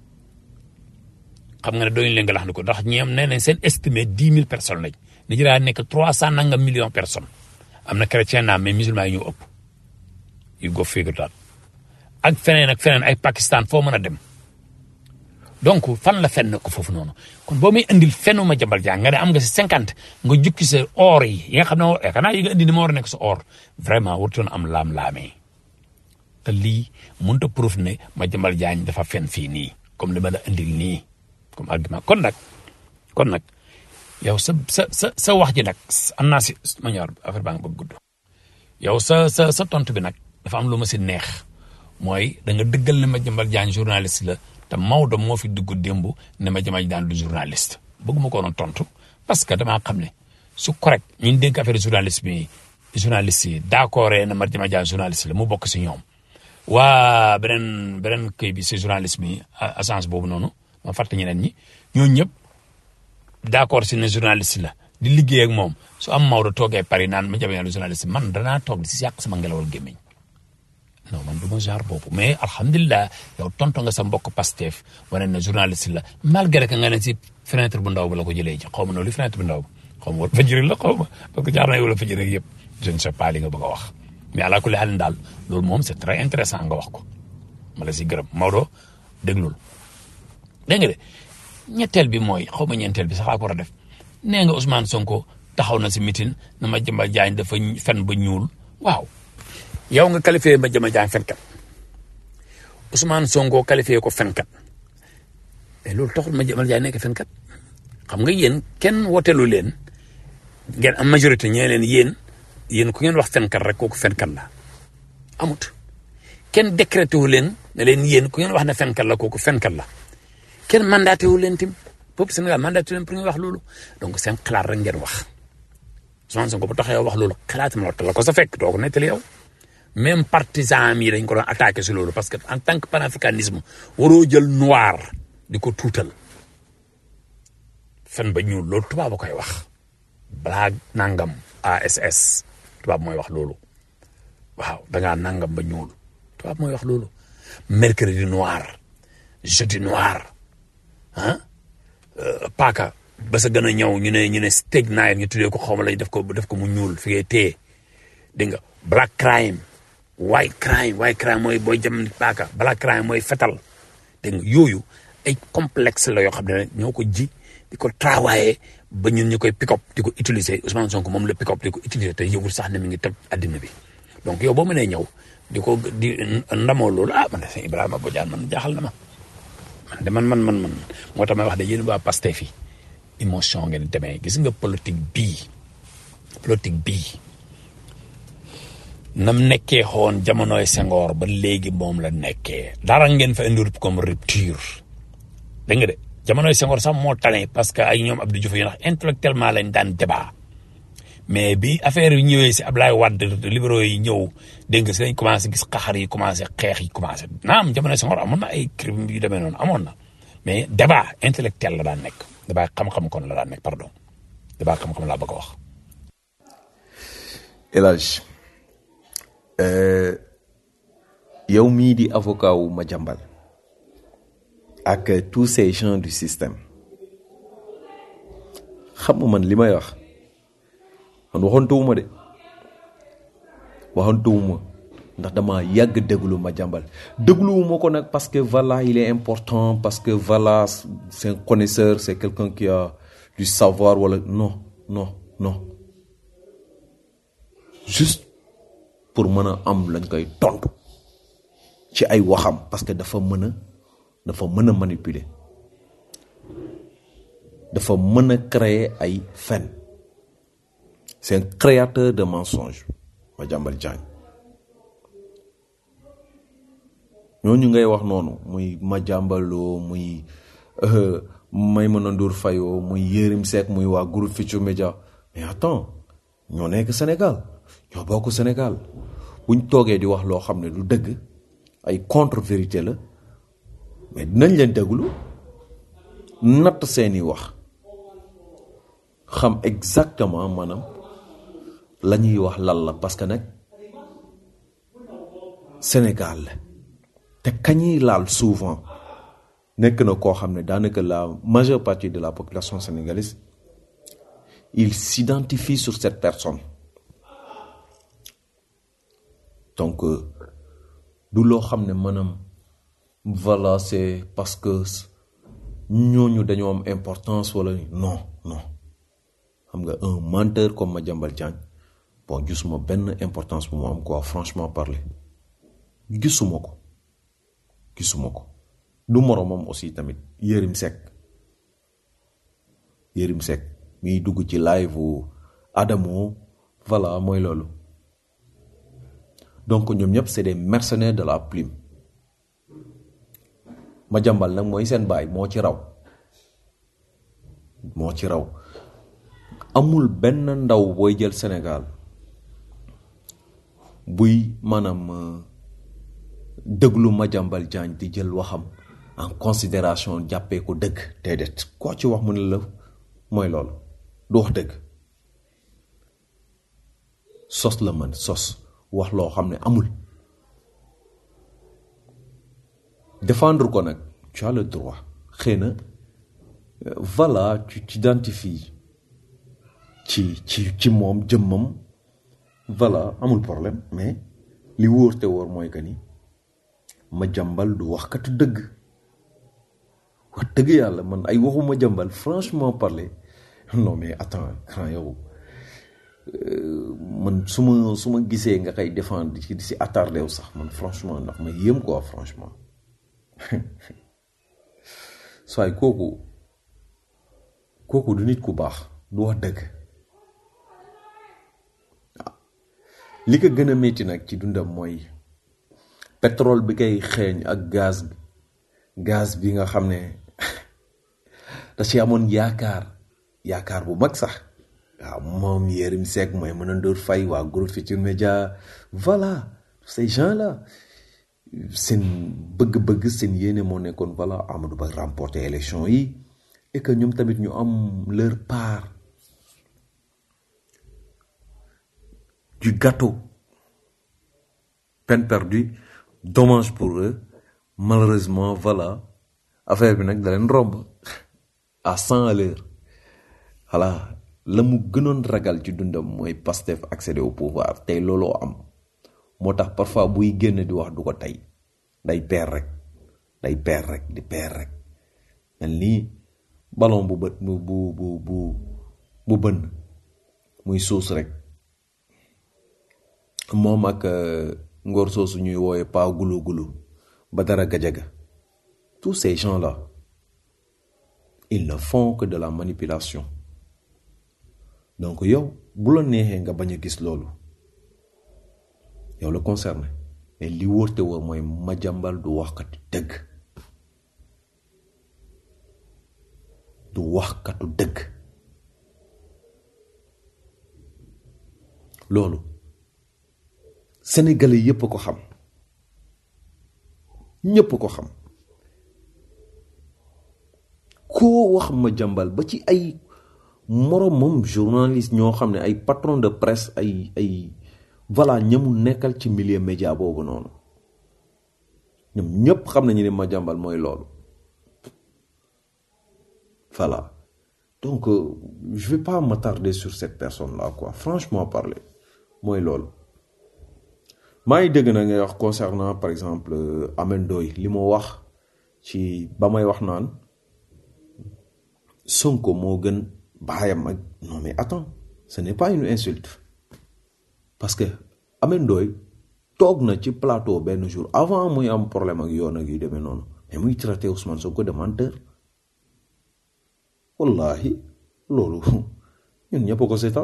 xam nga ne dooñu leen nga lax ni ko ndax ñoom nee nañ seen estimé dix mille personnes lañ Nigéria nekk trois cent nangam millions personnes am na chrétien naam mais musulman yi ñu ëpp yu go figure daal ak feneen ak feneen ay Pakistan foo mën a dem donc fan la fenn ko foofu noonu kon boo muy indil fennu ma jambal jàng nga ne am nga si cinquante nga jukki sa or yi yi nga xam ne yaakaar naa yi nga indi ni ma war a nekk sa or vraiment warutoon am laam-laamee te lii mënut a preuve ne ma jambal jaañ dafa fen fii nii comme li ma la indil nii comme argument kon nag kon nag yow sa sa sa sa wax ji nag am naa si ma ñor affaire baa nga bëgg gudd yow sa sa sa tontu bi nag dafa am lu ma si neex mooy da nga dëggal ne ma jambal jaañ journaliste la te Maodo moo fi dugg démb ne ma jambal jaañ du journaliste bëgguma ko doon tontu parce que damaa xam ne su correct ñun dénk affaire journaliste bi journaliste yi d'accord ne ma jambal jaañ journaliste la mu bokk si ñoom waa beneen beneen këy bi si journaliste bi agence boobu noonu ma fàtte ñeneen ñi ñooñu ñëpp d'accord si ne journaliste la di liggéey ak moom su am Maodo toogee Paris naan ma jambal jaañ journaliste man danaa toog di si yàq sama ngelawal gémmiñ non man du ma genre boobu mais alhamdulilah yow tonto nga sa mbokk Pastef wane ne journaliste la malgré que nga ne si fenêtre bu ndaw ba la ko jëlee ji xaw ma noonu li fenêtre bu ndaw ba xaw ma wala fajiri la xaw ma parce que jaar na wala fajiri yëpp je ne sais pas li nga bëgg a wax mais ala kulli xaalin daal loolu moom c'est très intéressant nga wax ko ma la si gërëm Maodo déglul dégg nga de ñetteel bi mooy xaw ma ñeenteel bi sax laa ko war a def nee nga Ousmane Sonko taxaw na si meeting na ma jëmbal jaañ dafa fen ba ñuul waaw yow nga qualifié ma jëma jaañ fenkat Ousmane Sonko qualifié ko fenkat mais loolu taxul ma jëmal jaañ nekk fenkat xam nga yéen kenn wotelu leen ngeen am majorité ñee leen yéen yéen ku ngeen wax fenkat rek kooku fenkat la amut kenn décrété wu leen ne leen yéen ku ngeen wax ne fenkat la kooku fenkat la kenn mandaté wu leen tim peuple Sénégal mandaté wu leen pour ñu wax loolu donc seen xalaat rek ngeen wax Ousmane Sonko bu taxee wax loolu xalaatam la te la ko sa fekk doo ko nettali yow même partisan yi dañ ko doon attaqué si loolu parce que en tant que panafricanisme waroo jël noir di ko tuutal fen ba ñuul loolu tubaab ba koy wax balaa nangam A S S tubaab mooy wax loolu waaw dangaa nangam ba ñuul tubaab mooy wax loolu mercredi noir jeudi noir ah paaka ba sa gën a ñëw ñu ne ñu ne steak night ñu tuddee ko xawma lay def ko def ko mu ñuul fi ngay téye dégg nga black crime white crime white crime mooy booy jam paaka black crime mooy fetal dégg nga yooyu ay complexe la yoo xam ne ñoo ko ji di ko travailler ba ñun ñu koy pick up di ko utiliser Ousmane Sonko moom la pick up di ko utiliser te yëgul sax ne mi ngi teg addina bi donc yow boo mënee ñëw di ko di ndamoo loolu ah man de sëñ Ibrahima Bodiane man jaaxal na ma man de man man man man moo tax may wax de yéen waa Pastef yi émotion ngeen demee gis nga politique bii politique bii nam nekkee xoon jamonoy Senghor ba léegi moom la nekkee dara ngeen fa indi comme rupture dégg nga de jamonoy Senghor sax moo tane parce que ay ñoom Abdou Diouf yi ndax intellectuellement lañ daan débat mais bi affaire yi ñëwee si Ablaye Wade libéraux yi ñëw dégg nga si lañ commencé gis xaxar yi commencé xeex yi commencé naam jamonoy Senghor amoon na ay crime yu demee noonu amoon na mais débat intellectuel la daan nekk débat xam-xam kon la daan nekk pardon débat xam-xam laa bëgg a wax. El Hadj yow mii di avocat wu Madiambal ak tous ces gens du système xam nga man li may wax man waxantuwuma de waxantuwuma ndax dama yàgg déglu Madiambal dégluwuma ko nag parce que voilà il est important parce que voilà c'est un connaisseur c'est quelqu'un qui a du savoir wala non non non juste pour mën a am lañ koy tontu ci ay waxam parce que dafa mën a dafa mën a manipuler dafa mën a créer ay fen c'est un créateur de mensonges Madiambal Diagne ñooñu ngay wax noonu muy Madiambalo muy Maïmouna Ndour Faye muy Yérim Seck muy waa groupe Futurs Médias mais attends ñoo nekk Sénégal ñoo bokk Sénégal buñ toogee di wax loo xam ne du dëgg ay contre vérité la mais dinañ leen déglu natt seeni wax xam exactement maanaam la ñuy wax lan la parce que nag Sénégal la te kañuy laal souvent nekk na koo xam ne daanaka la majeure partie de la population sénégalaise il s'identifie sur cette personne donc du loo xam ne maanaam voilà c'est parce que ñooñu dañoo am importance wala non non xam nga un menteur comme Madiambal Diagne bon gisuma benn importance bu mu am quoi franchement parler gisuma ko gisuma ko du moromam aussi tamit Yérim Seck Yérim Seck miy dugg ci live u Adamo voilà mooy loolu donc ñoom ñëpp c'est des mercenaires de la plume Madiambal nag mooy seen baay moo ci raw moo ci raw amul benn ndaw booy jël Sénégal buy maanaam déglu Madiambal Diagne di jël waxam en considération jàppee ko dëgg déedéet koo ci wax mu ne la mooy loolu du wax dëgg sos la man sos wax loo xam ne amul défendre ko nag tu as le droit xëy na voilà tu t'identifies ci ci ci moom jëmmam voilà amul problème mais li wóor te wóor mooy que ni Madiambal du waxkatu dëgg wax dëgg yàlla man ay waxu Madiambal franchement parler non mais attends grand yow man su ma su ma gisee nga koy défendre di si attardé wu sax man franchement ndax ma yéem quoi franchement sooy kooku kooku du nit ku baax du wax dëgg waaw li ko gën a métti nag ci dundam mooy pétrole bi koy xeeñ ak gaz bi gaz bi nga xam ne da ci amoon yaakaar yaakaar bu mag sax waaw moom Yérim Seck mooy mën a Ndour Faye waa groupe Futurs Médias voilà ces gens là seen bëgg-bëgg seen yéene moo nekkoon voilà Amadou Ba remporter élection yi et que ñoom tamit ñu am leur part du gâteau. Peine perdue, dommage pour eux. Malheureusement, voilà, affaire bi nag da leen romb à cent à l'heure. Voilà, la mu gënoon ragal ci dundam mooy Pastef accéder au pouvoir tey looloo am moo tax parfois buy génn di wax du ko tey day peer rek day peer rek di peer rek mel nii ballon bu bët bu bu bu bu bu bënn muy suus rek moom ak ngor soosu ñuy wooye pa gulu gulu Badara Gajaga tous ces gens-là ils ne font que de la manipulation donc yow bu la neexee nga bañ a gis loolu yow la concerné mais li wóor te wóor mooy Madiambal du waxkatu dëgg du waxkatu dëgg loolu sénégalais yépp a ko xam ñépp ko xam koo wax Madiambal ba ci ay moromam journaliste ñoo xam ne ay patron de presse ay ay voilà ñamu nekkal ci milieu média boobu noonu ñoom ñépp xam nañu ne Madiambal mooy loolu voilà donc euh, je vais pas m'attarder sur cette personne là quoi franchement parler mooy loolu maa ngi dégg na ngay wax concernant par exemple euh, Ameth Ndoye li ma wax ci ba may wax naan Sonko moo gën baayam ak non mais attends ce n'est pas une insulte parce que Ameth Ndoye toog na ci plateau benn jour avant muy am problème ak yoon ak yu demee noonu mais muy traité Ousmane Sonko de menteur wallahi loolu ñun ñëpp ko seetaan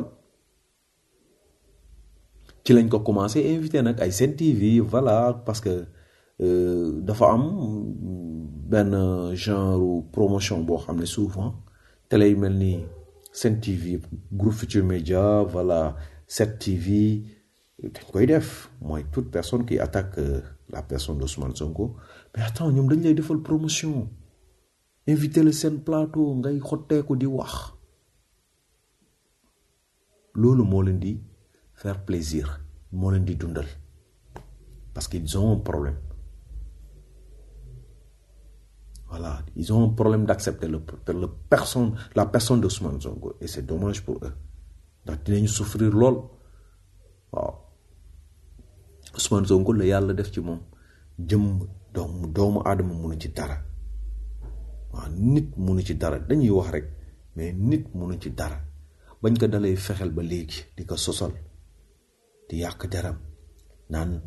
ci lañ ko commencé invité nag ay Sen T V voilà parce que euh, dafa am benn genre promotion boo xam ne souvent télé yu mel ni Sen T V groupe Futurs Médias voilà sept T V dañ koy def mooy toute personne qui attaque euh, la personne d'Ousmane Sonko mais attends ñoom dañ lay defal promotion invité le seen plateau ngay xotteeku di wax loolu moo leen di faire plaisir moo leen di dundal parce qu'ils ont un problème voilà ils ont un problème d'accepter le, le personne la personne d'Ousmane Sonko et c'est dommage pour eux ndax dinañu souffrir lool waaw Ousmane Sonko la yàlla def ci moom jëm doomu doomu aadama munu ci dara waaw nit munu ci dara dañuy wax rek mais nit munu ci dara bañ ko dalay fexel ba léegi di ko sosal di yàq deram naan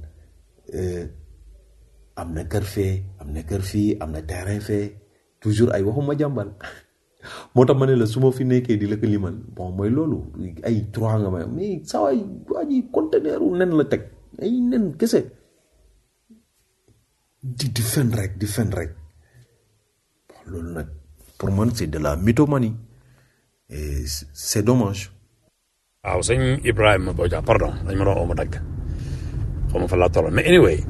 am na kër fee am na kër fii am na terrain fee toujours ay waxu Madiambal moo tax ma ne la su ma fi nekkee di la ko limal bon mooy loolu ay trois nga may mais saa waay waa ji conteneur wu nen la teg ay nen kese di di fen rek di fen rek bon loolu nag pour man c'est de la mythomanie et c'est dommage. waaw sëñ Ibrahima Bodian pardon dañ ma doon oo ma dagg xaw ma fa laa tolloon mais anyway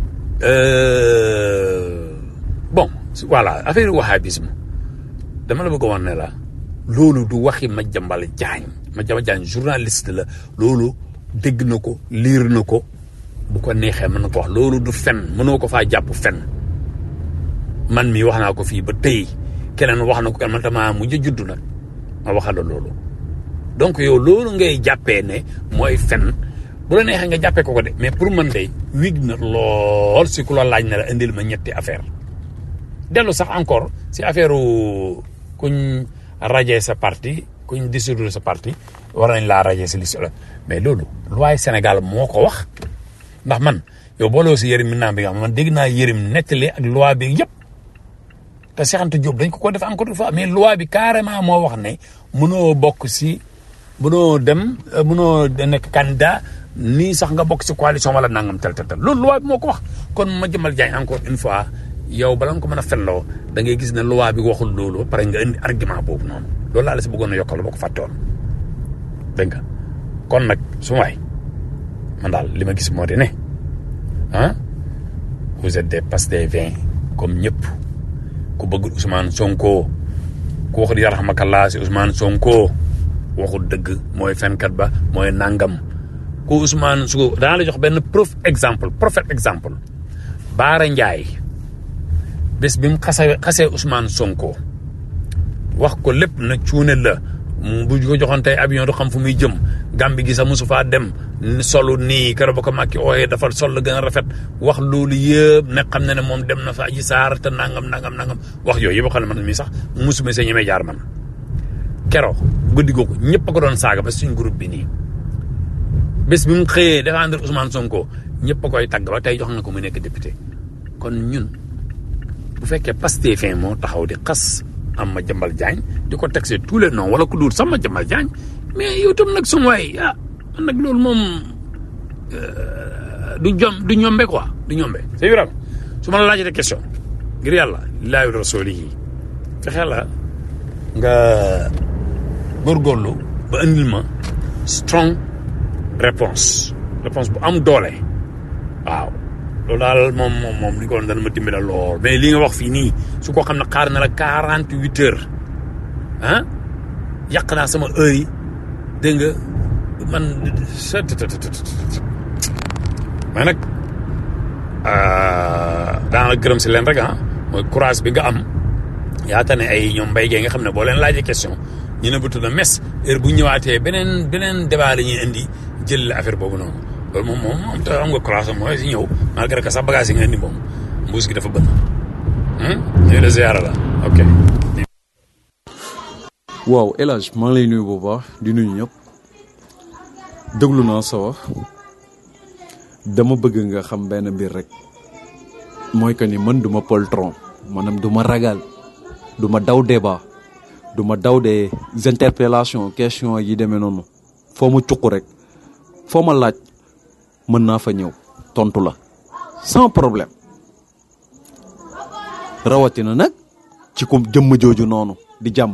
euh, bon voilà affaire wahhabisme dama la bëgg a wax ne la loolu du waxi Madiambal Diagne Madiambal Diagne journaliste la loolu dégg na ko liir na ko bu ko neexee mën na ko wax loolu du fen mënoo ko faa jàpp fen man mi wax naa ko fii ba tey keneen wax na ko kenn man tamaa mujj a juddu nag ma waxal la loolu donc yow loolu ngay jàppee ne mooy fen bu la neexee nga jàppee ko ko de mais pour man de wig na lool si ku la laaj na la indil ma ñetti affaire dellu sax encore si affaire kuñ rajee sa parti kuñ dissoudre sa parti war nañ laa rajee si liste la mais loolu loi Sénégal moo ko wax ndax man yow booloo si Yérim Minam bi nga xam man dégg naa Yérim nettali ak loi bi yëpp te Cheikh Anta Diop dañ ko ko def encore une fois mais loi bi carrément moo wax ne mënoo bokk si mënoo dem mënoo nekk candidat nii sax nga bokk si coalition wala nangam tel tel tel loolu loi bi moo ko wax kon Madiambal Diagne encore une fois yow bala nga ko mën a fenloo da ngay gis ne loi bi waxul loolu ba pare nga indi argument boobu noonu loolu laa la si bëggoon a yokkal boo ko fàtte woon dégg nga kon nag su waay man daal li ma gis moo di ne ah vous êtes des Pastefien comme ñëpp ku bëgg Ousmane Sonko ku wax di yarhamakallaa si Ousmane Sonko waxul dëgg mooy fenkat ba mooy nangam ku Ousmane Sonko daa la jox benn prof exemple prophète exemple Baara Ndiaye bés bi mu xasee xasee Ousmane Sonko wax ko lépp na cuune la bu ko joxoon tey avion du xam fu muy jëm Gàmbi gi sax mosu faa dem solu nii keroog ba ko Macky ooyee dafa sol la gën a rafet wax loolu yëpp ne xam ne ne moom dem na fa Adji Sarr te nangam nangam nangam wax yooyu yëpp xam ne man mii sax mosuma see ñemee jaar man keroog guddi googu ñëpp a ko doon saaga ba suñ groupe bi nii bés bi mu xëyee défendre Ousmane Sonko ñëpp a koy tagg ba tey jox na ko mu nekk député kon ñun bu fekkee Pastefien moo taxaw di xas am ma jambal Diagne di ko taxé tous les noms wala ku duur sama jambal Diagne mais yow tam nag sum waay ah man nag loolu moom du jom du ñombe quoi du ñombe c'est vrai su ma la laajee question ngir yàlla lillaahi wa rasuulihi fexe la nga góorgóorlu ba indil ma strong réponse réponse bu am doole waaw loolu daal moom moom moom li ko doon dana ma dimbali lool mais li nga wax fii nii su ko xam ne xaar na la quarante huit heures ah yàq naa sama heure yi dégg nga man mais nag daan la gërëm si leen rek ah mooy courage bi nga am yaata ne ay ñoom mbay gee nga xam ne boo leen laajee question ñu ne bu tudd mes heure bu ñëwaatee beneen beneen débat la ñuy indi jël la affaire boobu noonu loolu moom moom moom te am nga courage mooy si ñëw malgré que sax bagage yi nga indi moom mbuus gi dafa bënn ñu la ziyaara la ok. waaw El Hadj maa ngi lay nuyu bu baax di nuyu ñëpp déglu naa sa wax dama bëgg nga xam benn mbir rek mooy que ni man du ma poltron maanaam du ma ragal du ma daw débat du ma daw des interpellations questions yi demee noonu foo ma cuq rek foo ma laaj mën naa fa ñëw tontu la sans problème rawatina nag ci ko jëmm jooju noonu di jàmb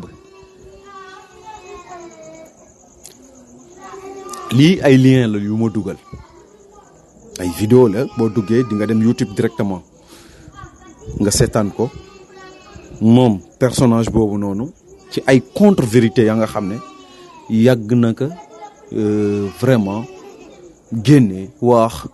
lii ay lien la yu ma dugal ay vidéo la boo duggee di nga dem YouTube directement nga seetaan ko moom personnage boobu noonu ci ay contre vérité ya nga xam ne yàgg na ko vraiment génne wax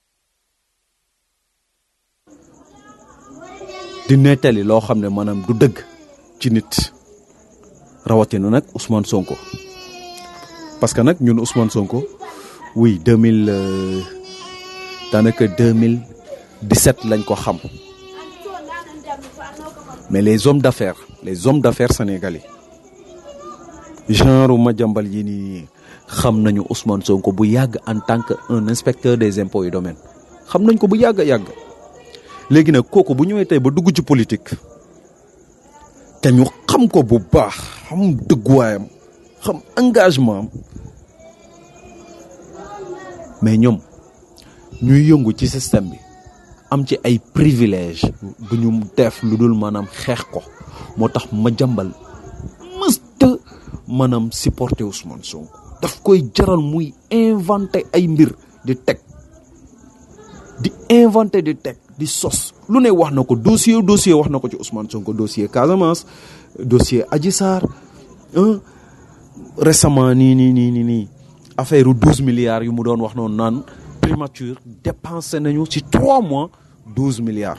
di nettali loo xam ne maanaam du dëgg ci nit rawatina nag Ousmane Sonko parce que nag ñun Ousmane Sonko oui deux mille daanaka deux mille dix-sept lañ ko xam mais les hommes d'affaires les hommes d'affaires sénégalais genre Madiambal yi nii xam nañu Ousmane Sonko bu yàgg en tant que un inspecteur des impôts et domaines xam nañ ko bu yàgg yàgg léegi nag kooku bu ñëwee tey ba dugg ci politique te ñu xam ko bu baax xam dëgguwaayam xam engagement am mais ñoom ñuy yëngu ci système bi am ci ay privilèges du ñu def lu dul maanaam xeex ko moo tax Madiambal mësta maanaam supporter Ousmane Sonko daf koy jaral muy inventer ay mbir di teg di inventer di teg di sos lu ne wax na ko dossier dossier wax na ko ci Ousmane Sonko dossier Casamance dossier Adji Sarr récemment nii nii nii nii nii affaire douze milliards yu mu doon wax noonu naan primature dépensé nañu ci trois mois douze milliards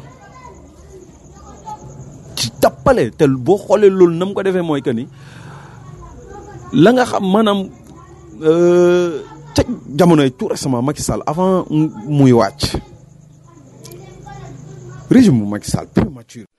ci tappale te boo xoolee loolu na mu ko defee mooy que ni la nga xam maanaam ca jamonoy tout récemment Macky Sall avant muy wàcc régime bu Macky Sall primature